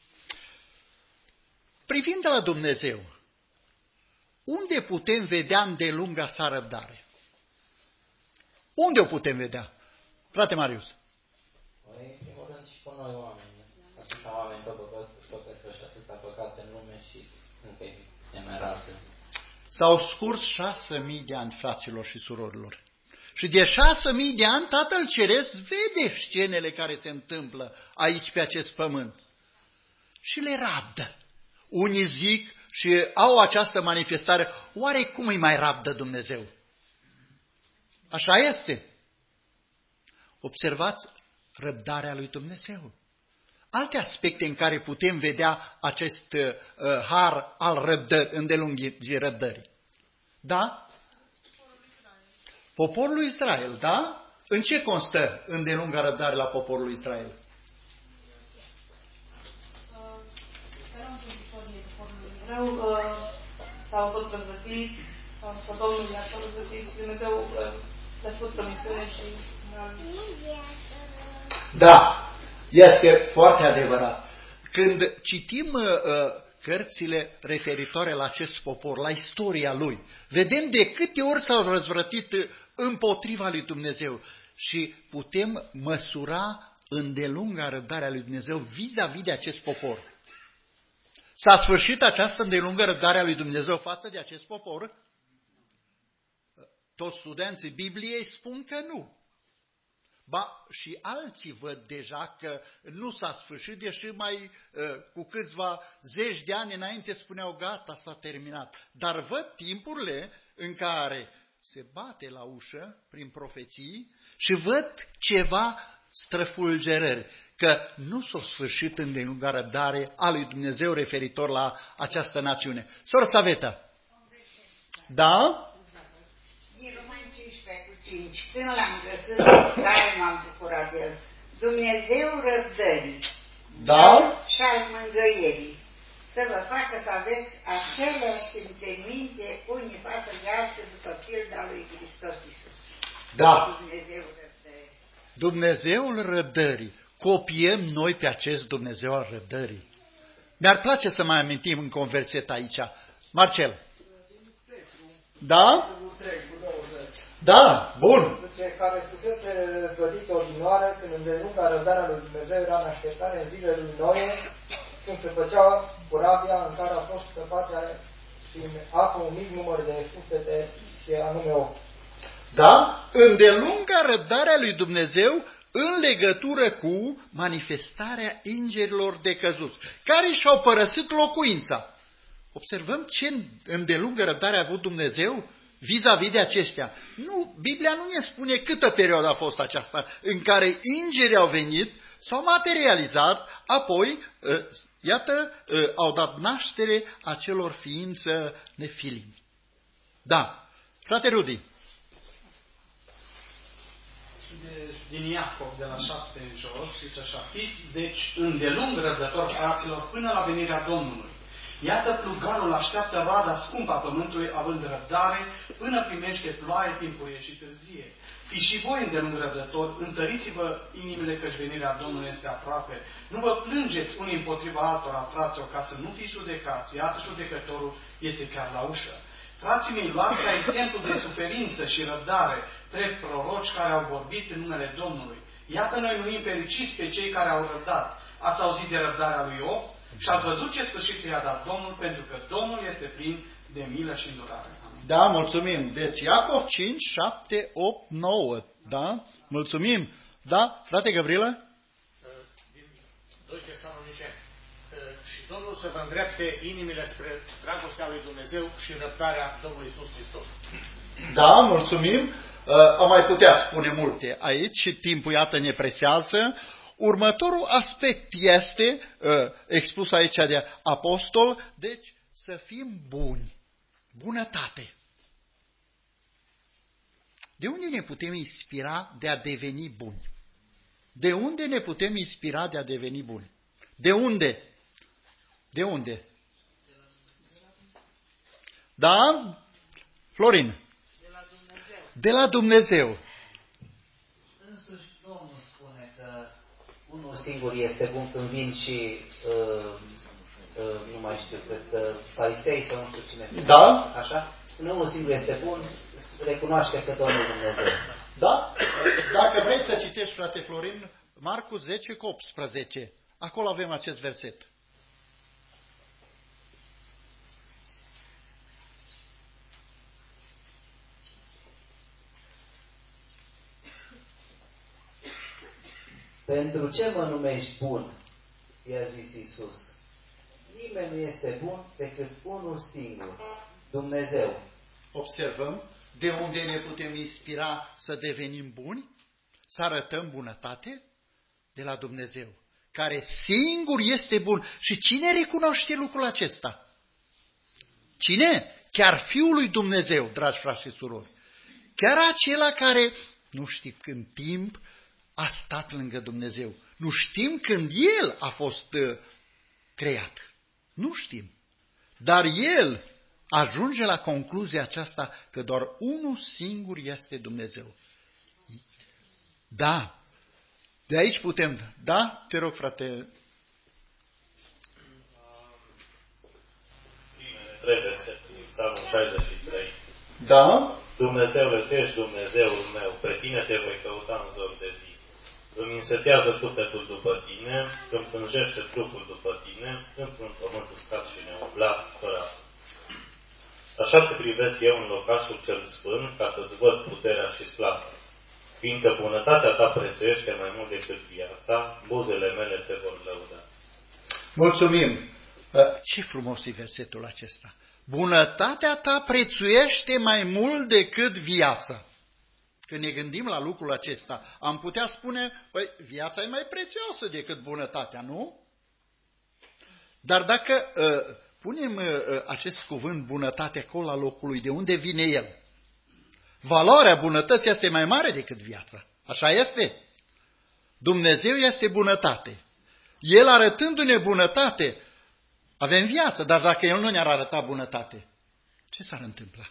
Privind la Dumnezeu, unde putem vedea îndelunga sa răbdare? Unde o putem vedea? Frate Marius. Păi, în primul rând și pe noi oameni. Atâta oameni păcătoși, atâta păcate în lume și încă e mai rază. S-au scurs șase mii de ani, fraților și surorilor. Și de șase mii de ani Tatăl Ceresc vede scenele care se întâmplă aici pe acest pământ. Și le rabdă. Unii zic și au această manifestare, oare cum îi mai rabdă Dumnezeu? Așa este. Observați răbdarea lui Dumnezeu. Alte aspecte în care putem vedea acest uh, har al răbdării, îndelungii răbdării. Da? Poporul Israel, da? În ce constă îndelunga răbdare la poporul Israel? Era într-o istorie poporului Israel, s-au tot răzvătit, că Domnul i-a tot răzvătit și Dumnezeu le-a făcut promisiune și... Da, este foarte adevărat. Când citim uh, cărțile referitoare la acest popor, la istoria lui, vedem de câte ori s-au răzvrătit împotriva lui Dumnezeu și putem măsura îndelunga răbdarea lui Dumnezeu vis-a-vis de acest popor. S-a sfârșit această îndelungă răbdare a lui Dumnezeu față de acest popor? Toți studenții Bibliei spun că nu. Ba, și alții văd deja că nu s-a sfârșit, deși mai cu câțiva zeci de ani înainte spuneau gata, s-a terminat. Dar văd timpurile în care se bate la ușă prin profeții și văd ceva străfulgerări, că nu s-a sfârșit îndelunga răbdare a lui Dumnezeu referitor la această națiune. Soră Saveta. Da? Din Romani cincisprezece cu cinci, când l-am găsit, care m-am bucurat de el. Dumnezeu răbdării. Da? Și al mângâierii. Să vă facă să aveți aceleași simțăminte unii față de alții după pilda lui Hristos Iisus. Da. Dumnezeu răbdării. Dumnezeul răbdării. Copiem noi pe acest Dumnezeu al răbdării. Mi-ar place să mai amintim încă un verset aici. Marcel. Da? Da, bun. Zice, care fusese răzvătit odinoară, când îndelunga răbdarea lui Dumnezeu era în așteptare în zilele lui Noe, când se făcea corabia în care a fost scăpate și în apă un mic număr de suflete și anume opt. Da? Îndelunga răbdarea lui Dumnezeu în legătură cu manifestarea îngerilor decăzuți, care și-au părăsit locuința. Observăm ce îndelungă răbdare a avut Dumnezeu vis-a-vis de aceștia. Nu, Biblia nu ne spune câtă perioadă a fost aceasta în care îngerii au venit, s-au materializat, apoi, iată, au dat naștere acelor ființe nefilimi. Da, frate Rudi. Din Iacov, de la șapte în jos, zice așa: fiți deci îndelung răbdători, fraților, până la venirea Domnului. Iată, plugarul așteaptă roada scumpă a pământului, având răbdare, până primește ploaie timpurie și târzie. Fiți și voi îndelung răbdători, întăriți-vă inimile, căci venirea Domnului este aproape. Nu vă plângeți unii împotriva altora, fraților, ca să nu fiți judecați. Iată, judecătorul este chiar la ușă. Frații mei, luați ca exemplu de suferință și răbdare drept proroci care au vorbit în numele Domnului. Iată, noi numim fericiți pe cei care au răbdat. Ați auzit de răbdarea lui Iov și ați văzut ce sfârșit i-a dat Domnul, pentru că Domnul este plin de milă și îndurare. Amin. Da, mulțumim. Deci Iacov cinci, șapte, opt, nouă. Da? Mulțumim. Da? Frate Gavrilă? Din doi Tesaloniceni. Și Domnul să vă îndrepte inimile spre dragostea lui Dumnezeu și răbdarea Domnului Iisus Hristos. Da, mulțumim. Am mai putea spune multe aici și timpul, iată, ne presează. Următorul aspect este expus aici de apostol, deci să fim buni. Bunătate. De unde ne putem inspira de a deveni buni? De unde ne putem inspira de a deveni buni? De unde? De unde? Da? Florin? De la Dumnezeu. De la Dumnezeu. Însuși Domnul spune că unul singur este bun când vin și uh, uh, nu mai știu, cred că farisei sau nu știu cine. Da? Așa? Când unul singur este bun, recunoaște că Domnul Dumnezeu. Da? Dacă vrei să citești, frate Florin, Marcu zece cu optsprezece. Acolo avem acest verset. Pentru ce mă numești bun? I-a zis Iisus. Nimeni nu este bun decât unul singur, Dumnezeu. Observăm de unde ne putem inspira să devenim buni, să arătăm bunătate? De la Dumnezeu, care singur este bun. Și cine recunoaște lucrul acesta? Cine? Chiar Fiul lui Dumnezeu, dragi frați și surori. Chiar acela care, nu știu când timp, a stat lângă Dumnezeu. Nu știm când El a fost uh, creat. Nu știm. Dar El ajunge la concluzia aceasta că doar unul singur este Dumnezeu. Da. De aici putem. Da? Te rog, frate. Primele trei versete din Psalmul șaizeci și trei. Da? Dumnezeule, Tu ești Dumnezeul meu, pe Tine te voi căuta în zor de zi. Îmi însetează sufletul după Tine, îmi plângește trupul după Tine, într-un pământ uscat și neumblat, fără apă. Așa te privesc eu în locașul cel sfânt, ca să-ți văd puterea și slava. Fiindcă bunătatea Ta prețuiește mai mult decât viața, buzele mele te vor lăuda. Mulțumim! Ce frumos e versetul acesta! Bunătatea Ta prețuiește mai mult decât viața. Când ne gândim la lucrul acesta, am putea spune, păi, viața e mai prețioasă decât bunătatea, nu? Dar dacă uh, punem uh, acest cuvânt bunătate acolo la locul lui, de unde vine el? Valoarea bunătății este mai mare decât viața. Așa este? Dumnezeu este bunătate. El arătându-ne bunătate, avem viață, dar dacă El nu ne-ar arăta bunătate, ce s-ar întâmpla?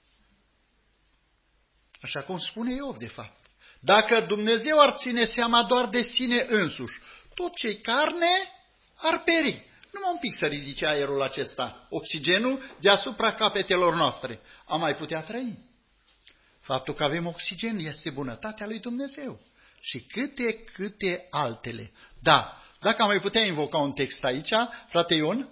Așa cum spune Iov, de fapt. Dacă Dumnezeu ar ține seama doar de sine însuși, tot ce-i carne ar peri. Numai un pic să ridice aerul acesta, oxigenul deasupra capetelor noastre. Am mai putea trăi. Faptul că avem oxigen este bunătatea lui Dumnezeu. Și câte, câte altele. Da, dacă am mai putea invoca un text aici, frate Ion?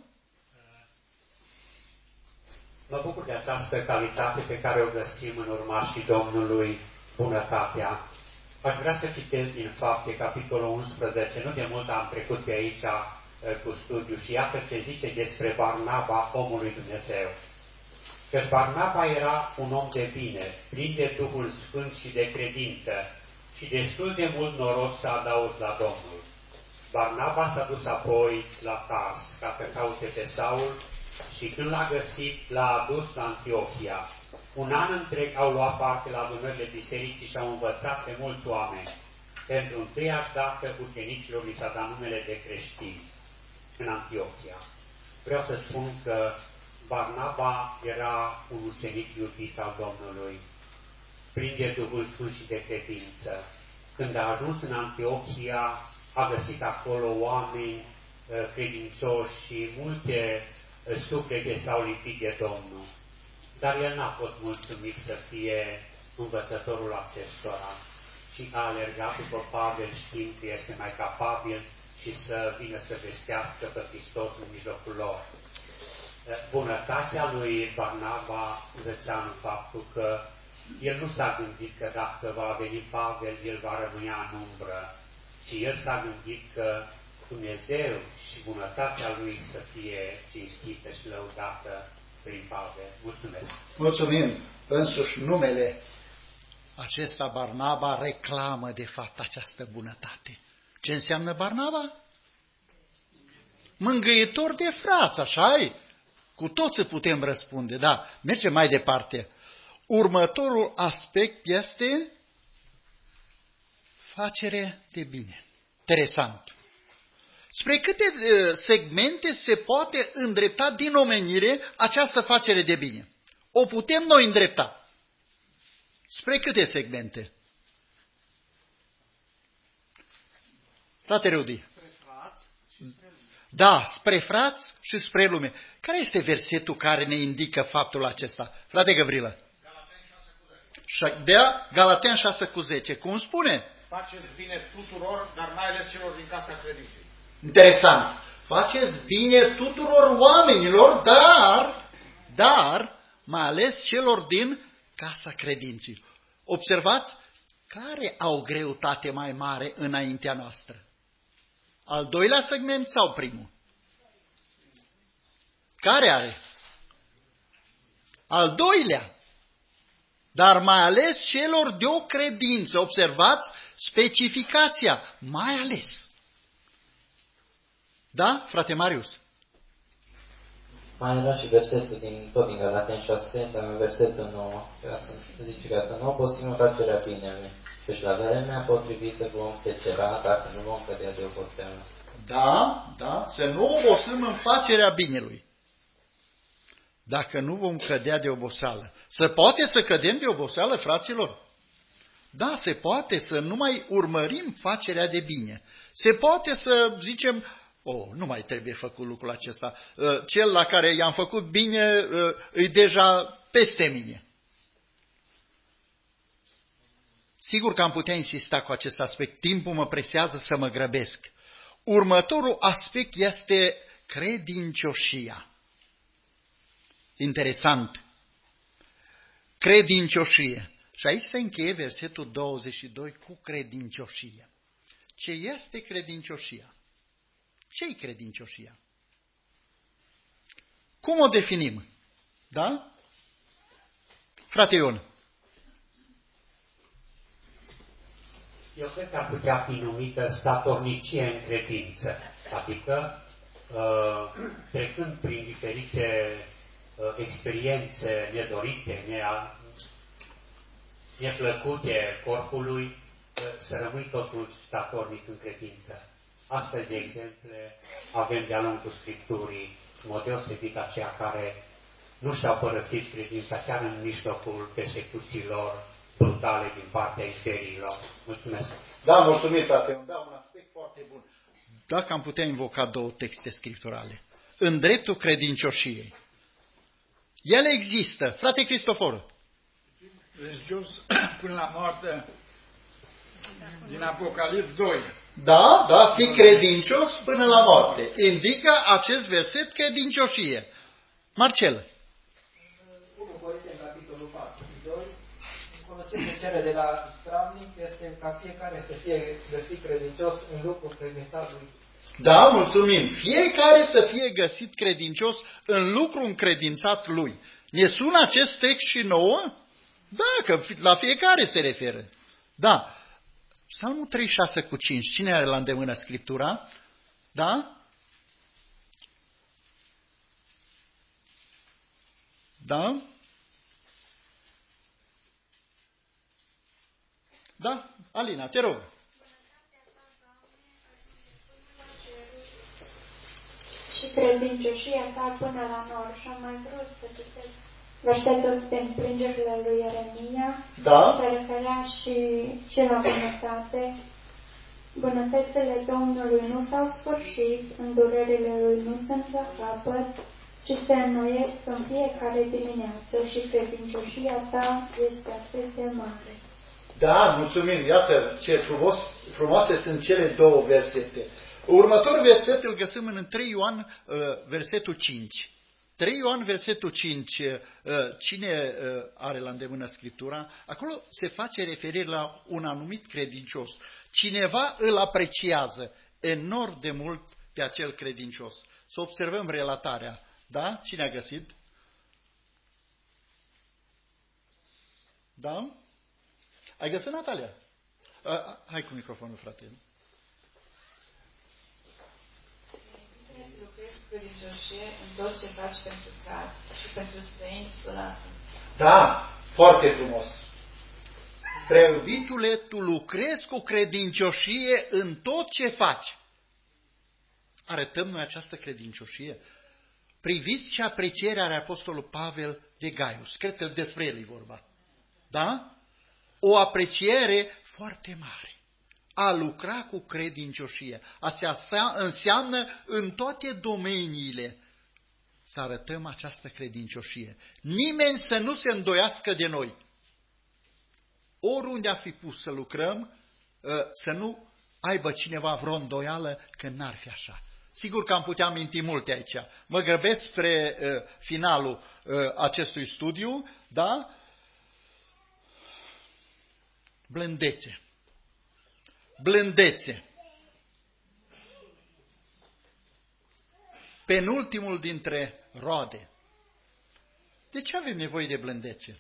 Mă bucur de această calitate pe care o găsim în urmașii Domnului, bunătatea. Aș vrea să citesc din Fapte, capitolul unsprezece. Nu de mult am trecut pe aici cu studiu și iată ce zice despre Barnaba, omul lui Dumnezeu. Că Barnaba era un om de bine, plin de Duhul Sfânt și de credință și destul de mult noroc să adauz la Domnul. Barnaba s-a dus apoi la Tars ca să caute pe Saul și când l-a găsit, l-a adus la Antiohia. Un an întreg au luat parte la adunările bisericii și au învățat pe mulți oameni. Pentru întâiași dată ucenicilor li s-a dat numele de creștini în Antiohia. Vreau să spun că Barnaba era un ucenic iubit al Domnului, plin de Duhul Sfânt și de credință. Când a ajuns în Antiohia, a găsit acolo oameni credincioși și multe suflete s-au lipit de Domnul. Dar el n-a fost mulțumit să fie învățătorul acestora, ci a alergat după Pavel știind că este mai capabil și să vină să vestească pe Hristos în mijlocul lor. Bunătatea lui Barnaba zăcea în faptul că el nu s-a gândit că dacă va veni Pavel, el va rămâne în umbră, ci el s-a gândit că Dumnezeu și bunătatea lui să fie cinstită și lăudată prin Pavel. Mulțumesc! Mulțumim! Însuși numele acesta Barnaba reclamă de fapt această bunătate. Ce înseamnă Barnaba? Mângâietor de frați, așa-i? Cu toți putem răspunde, da. Mergem mai departe. Următorul aspect este facere de bine. Interesant. Spre câte segmente se poate îndrepta din omenire această facere de bine? O putem noi îndrepta. Spre câte segmente? Frate Rudi. Da, spre frați și spre lume. Care este versetul care ne indică faptul acesta? Frate Gavrilă. Dea Galaten șase cu zece. Cum spune? Faceți bine tuturor, dar mai ales celor din casa credinței. Interesant. Faceți bine tuturor oamenilor, dar, dar, mai ales celor din casa credinței. Observați, care au greutate mai mare înaintea noastră? Al doilea segment sau primul? Care are? Al doilea. Dar mai ales celor de o credință. Observați specificația. Mai ales. Da, frate Marius? Mai era și versetul din, tot din Galaten șase, dar versetul nouă, ca să zice ca să nu obosim în facerea binelui. Deci la vremea potrivită vom secera dacă nu vom cădea de oboseală. Da, da, să nu obosim în facerea binelui. Dacă nu vom cădea de oboseală. Se poate să cădem de oboseală, fraților? Da, se poate să nu mai urmărim facerea de bine. Se poate să zicem, oh, nu mai trebuie făcut lucrul acesta. Cel la care i-am făcut bine e deja peste mine. Sigur că am putea insista cu acest aspect. Timpul mă presează să mă grăbesc. Următorul aspect este credincioșia. Interesant. Credincioșie. Și aici se încheie versetul douăzeci și doi cu credincioșie. Ce este credincioșia? Ce-i credincioșia? Cum o definim? Da? Frate Ion. Eu cred că ar putea fi numită statornicie în credință. Adică, uh, trecând prin diferite uh, experiențe nedorite, nea, neplăcute corpului, uh, să rămâi totuși statornic în credință. Astfel de exemple avem de-a lungul Scripturii, în mod deosebit aceia care nu și-au părăsit credința chiar în mijlocul persecuțiilor brutale din partea imperiilor. Mulțumesc. Da, mulțumim, frate. Da, un aspect foarte bun. Dacă am putea invoca două texte scripturale. În dreptul credincioșiei. Ele există. Frate Cristofor. Credincios până la moarte din Apocalips doi. Da, da, fi credincios până la moarte. Indică acest verset credincioșie. Marcel. unu Corinteni, capitolul patru și doi. Ce se cere de la zdravnic este ca fiecare să fie găsit credincios în lucrul credințat lui. Da, mulțumim. Fiecare să fie găsit credincios în lucrul încredințat lui. Ne sună acest text și nouă? Da, că la fiecare se referă. Da. Psalmul treizeci și șase cu cinci. Cine are la îndemână Scriptura? Da? Da? Da? Alina, te rog. Și credincioșia ta până la nor. Și am mai vrut să citesc versetul din plângerile lui Ieremia. Da? Se referea și, și la bunătate. Bunătățile Domnului nu s-au sfârșit, îndurările lui nu sunt la capăt, ci se înnoiesc în fiecare dimineață și credincioșia ta este atât de mare. Da, mulțumim. Iată ce frumos, frumoase sunt cele două versete. Următorul verset îl găsim în întâi Ioan, versetul cinci. trei Ioan, versetul cinci, cine are la îndemână Scriptura? Acolo se face referire la un anumit credincios. Cineva îl apreciază enorm de mult pe acel credincios. Să observăm relatarea. Da? Cine a găsit? Da? Ai găsit, Natalia? Hai cu microfonul, frate. Lucrezi credincioșie în tot ce faci pentru țară și pentru străini tu lasă. Da, foarte frumos. Prea iubitule, tu lucrezi cu credincioșie în tot ce faci. Arătăm noi această credincioșie? Priviți ce apreciere are Apostolul Pavel de Gaius. Cred că despre el e vorba. Da? O apreciere foarte mare. A lucra cu credincioșie. Asta înseamnă în toate domeniile să arătăm această credincioșie. Nimeni să nu se îndoiască de noi. Oriunde a fi pus să lucrăm, să nu aibă cineva vreo îndoială că n-ar fi așa. Sigur că am putea minti multe aici. Mă grăbesc spre uh, finalul uh, acestui studiu, da? Blândețe. Blândețe. Penultimul dintre roade. De ce avem nevoie de blândețe?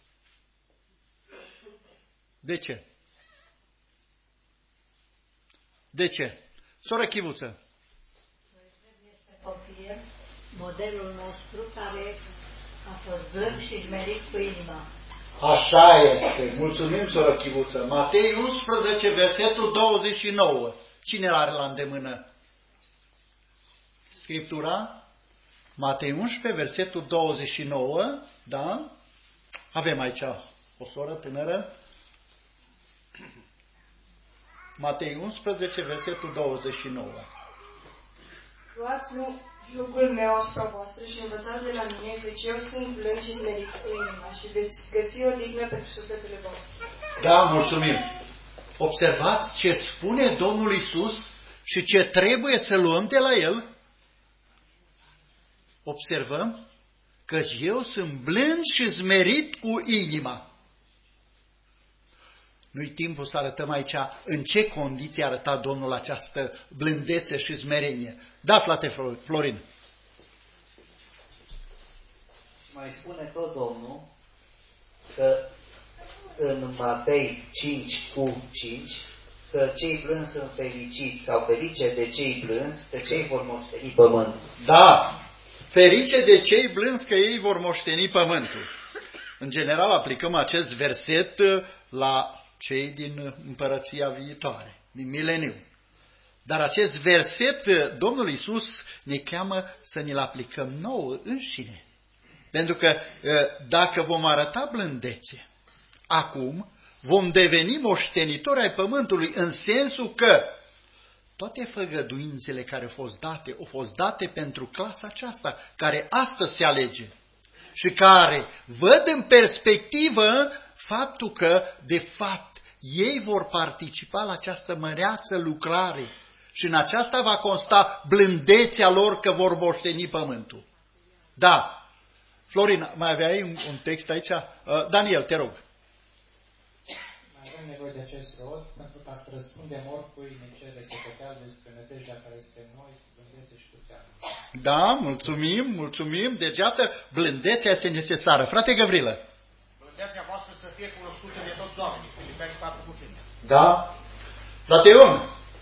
De ce? De ce? Soră Chivuță. Fie modelul nostru care a fost blând și zmerit cu inima. Așa este. Mulțumim, soră Chivuță. Matei unsprezece, versetul douăzeci și nouă. Cine l-are la îndemână? Scriptura? Matei unsprezece, versetul douăzeci și nouă. Da? Avem aici o soră tânără. Matei unsprezece, versetul douăzeci și nouă. Luați lucrul meu asupra voastră și învățați de la mine, căci eu sunt blând și smerit cu inima și veți găsi o dignă pentru sufletele voastre. Da, mulțumim. Observați ce spune Domnul Iisus și ce trebuie să luăm de la El. Observăm că eu sunt blând și smerit cu inima. Nu-i timpul să arătăm aici în ce condiții a arătat Domnul această blândețe și smerenie. Da, frate Florin. Și mai spune tot Domnul că în Matei cinci cu cinci că cei blânzi sunt fericiți sau ferice de cei blânzi, că cei vor moșteni pământul. Da, ferice de cei blânzi că ei vor moșteni pământul. În general aplicăm acest verset la cei din împărăția viitoare, din mileniu. Dar acest verset, Domnul Iisus ne cheamă să ne-l aplicăm nouă înșine. Pentru că dacă vom arăta blândețe, acum vom deveni moștenitori ai pământului, în sensul că toate făgăduințele care au fost date, au fost date pentru clasa aceasta, care astăzi se alege și care văd în perspectivă faptul că, de fapt, ei vor participa la această măreață lucrare și în aceasta va consta blândețea lor că vor moșteni pământul. Da. Florin, mai aveai un, un text aici? Uh, Daniel, te rog. Avem nevoie de acest rod pentru ca să răspundem oricui ne cere socoteală despre nădejdea care este în noi, cu blândețe și cu teamă. Da, mulțumim, mulțumim. Deci, iată, blândețea este necesară. Frate Gavrilă. Blândețea voastră să fie cunoscută de toți oamenii. Filipeni patru cu cinci. Da. Frate Ion.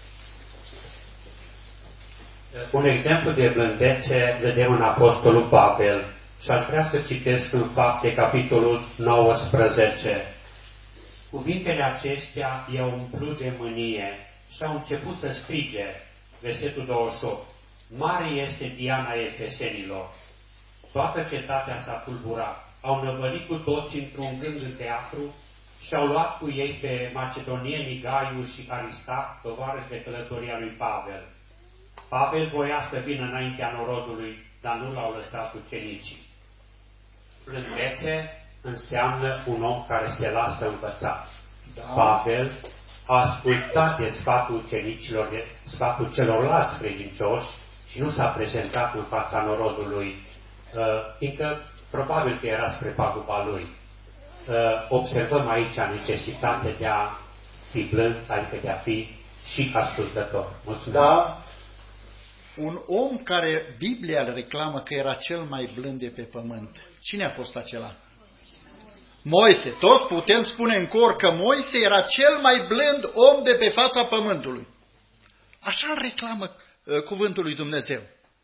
Un exemplu de blândețe vedem în Apostolul Pavel. Și aș vrea să citesc în Fapte, capitolul nouăsprezece. Cuvintele acestea i-au umplut de mânie și au început să strige, versetul douăzeci și opt. Mare este Diana Efesenilor. Toată cetatea s-a tulburat. Au năvălit cu toți într-un gând în teatru și au luat cu ei pe macedonienii Gaius și Aristarh, tovarăși de călătoria lui Pavel. Pavel voia să vină înaintea norodului, dar nu l-au lăsat ucenicii. Blândețe înseamnă un om care se lasă învățat. Da. Pavel a ascultat de sfatul ucenicilor, de sfatul celorlalți credincioși și nu s-a prezentat în fața norodului, fiindcă probabil că era spre paguba lui. Observăm aici necesitatea de a fi blând, adică de a fi și ascultător. Mulțumesc. Da. Un om care Biblia îl reclamă că era cel mai blând de pe pământ. Cine a fost acela? Moise. Toți putem spune în cor că Moise era cel mai blând om de pe fața pământului. Așa îl reclamă uh, cuvântul lui Dumnezeu.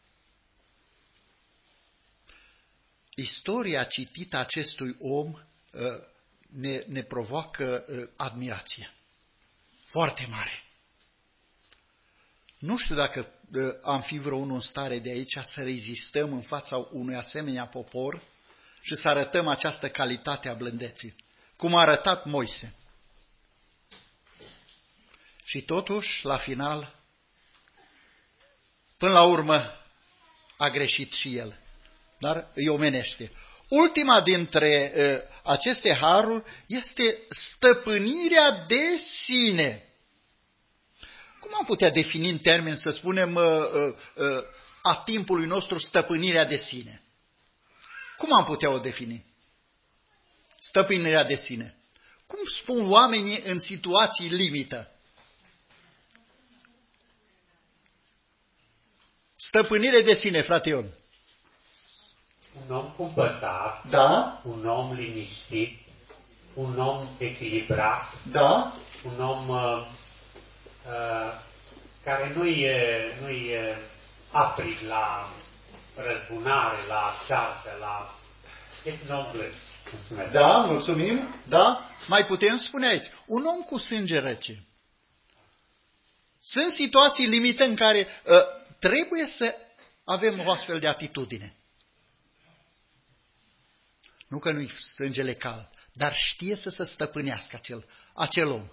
Istoria citită acestui om uh, ne, ne provoacă uh, admirație. Foarte mare. Nu știu dacă uh, am fi vreunul în stare de aici să rezistăm în fața unui asemenea popor și să arătăm această calitate a blândeții, cum a arătat Moise. Și totuși, la final, până la urmă, a greșit și el, dar îi omenește. Ultima dintre uh, aceste haruri este stăpânirea de sine. Cum am putea defini în termeni, să spunem, uh, uh, uh, a timpului nostru stăpânirea de sine? Cum am putea o defini? Stăpânirea de sine. Cum spun oamenii în situații limită? Stăpânire de sine, frate Ion. Un om cumpătat, da? Un om liniștit, un om echilibrat, da? Un om uh, uh, care nu e, nu e aprig la răzbunare, la ceartă, la... Deci un om blând. Mulțumesc. Da, mulțumim. Da? Mai putem spune aici. Un om cu sânge rece. Sunt situații limite în care uh, trebuie să avem o astfel de atitudine. Nu că nu-i sângele cald, dar știe să se stăpânească acel, acel om.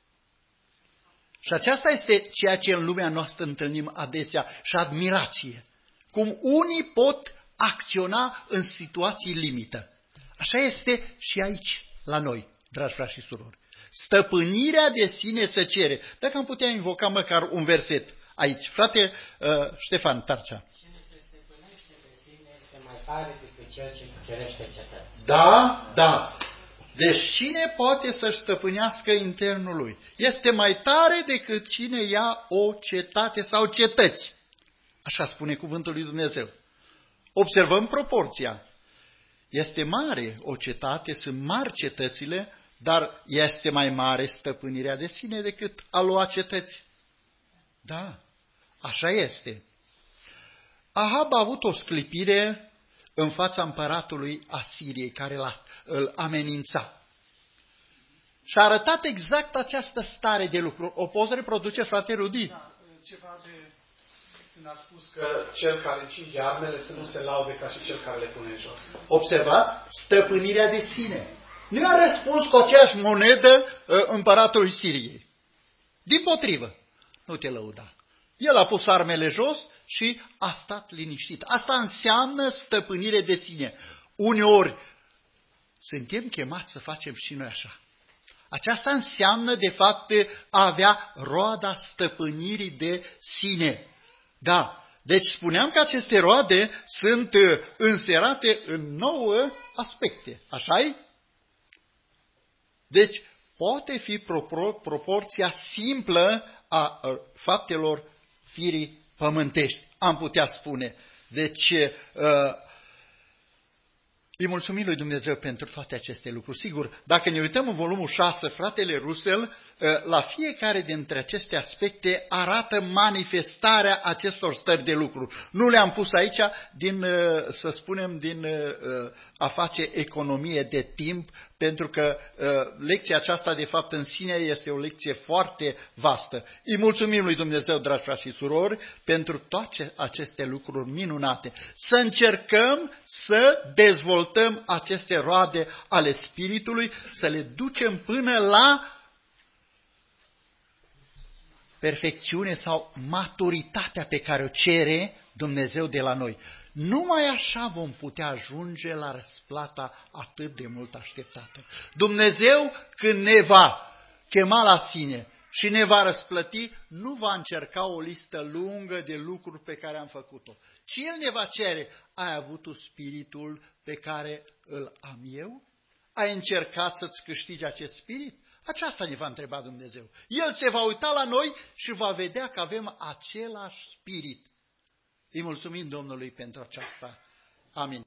Și aceasta este ceea ce în lumea noastră întâlnim adesea și admirație. Cum unii pot acționa în situații limită. Așa este și aici, la noi, dragi frați și surori. Stăpânirea de sine se cere. Dacă am putea invoca măcar un verset aici. Frate uh, Ștefan Tarcea. Cine se stăpânește de sine este mai tare decât cel ce cucerește cetăți. Da, da. Deci cine poate să-și stăpânească internul lui? Este mai tare decât cine ia o cetate sau cetăți. Așa spune cuvântul lui Dumnezeu. Observăm proporția. Este mare o cetate, sunt mari cetățile, dar este mai mare stăpânirea de sine decât a lua cetăți. Da, așa este. Ahab a avut o sclipire în fața împăratului Asiriei, care îl amenința. Și a arătat exact această stare de lucru. O poți reproduce, frate Rudi? Da, ceva de... Când a spus că cel care încinge armele să nu se laude ca și cel care le pune în jos. Observați? Stăpânirea de sine. Nu a răspuns cu aceeași monedă împăratului Siriei. Dimpotrivă. Nu te lăuda. El a pus armele jos și a stat liniștit. Asta înseamnă stăpânire de sine. Uneori suntem chemați să facem și noi așa. Aceasta înseamnă, de fapt, a avea roada stăpânirii de sine. Da, deci spuneam că aceste roade sunt înserate în nouă aspecte. Așa-i? Deci, poate fi propor, proporția simplă a faptelor firii pământești, am putea spune. Deci, uh, îi mulțumim lui Dumnezeu pentru toate aceste lucruri. Sigur, dacă ne uităm în volumul șase, fratele Russell, la fiecare dintre aceste aspecte arată manifestarea acestor stări de lucru. Nu le-am pus aici din, să spunem, din a face economie de timp, pentru că lecția aceasta, de fapt, în sine este o lecție foarte vastă. Îi mulțumim lui Dumnezeu, dragi frați și surori, pentru toate aceste lucruri minunate. Să încercăm să dezvoltăm aceste roade ale Spiritului, să le ducem până la perfecțiune sau maturitatea pe care o cere Dumnezeu de la noi. Numai așa vom putea ajunge la răsplata atât de mult așteptată. Dumnezeu, când ne va chema la sine și ne va răsplăti, nu va încerca o listă lungă de lucruri pe care am făcut-o, ci El ne va cere: ai avut tu spiritul pe care îl am eu? Ai încercat să-ți câștigi acest spirit? Aceasta ne va întreba Dumnezeu. El se va uita la noi și va vedea că avem același spirit. Îi mulțumim Domnului pentru aceasta. Amin.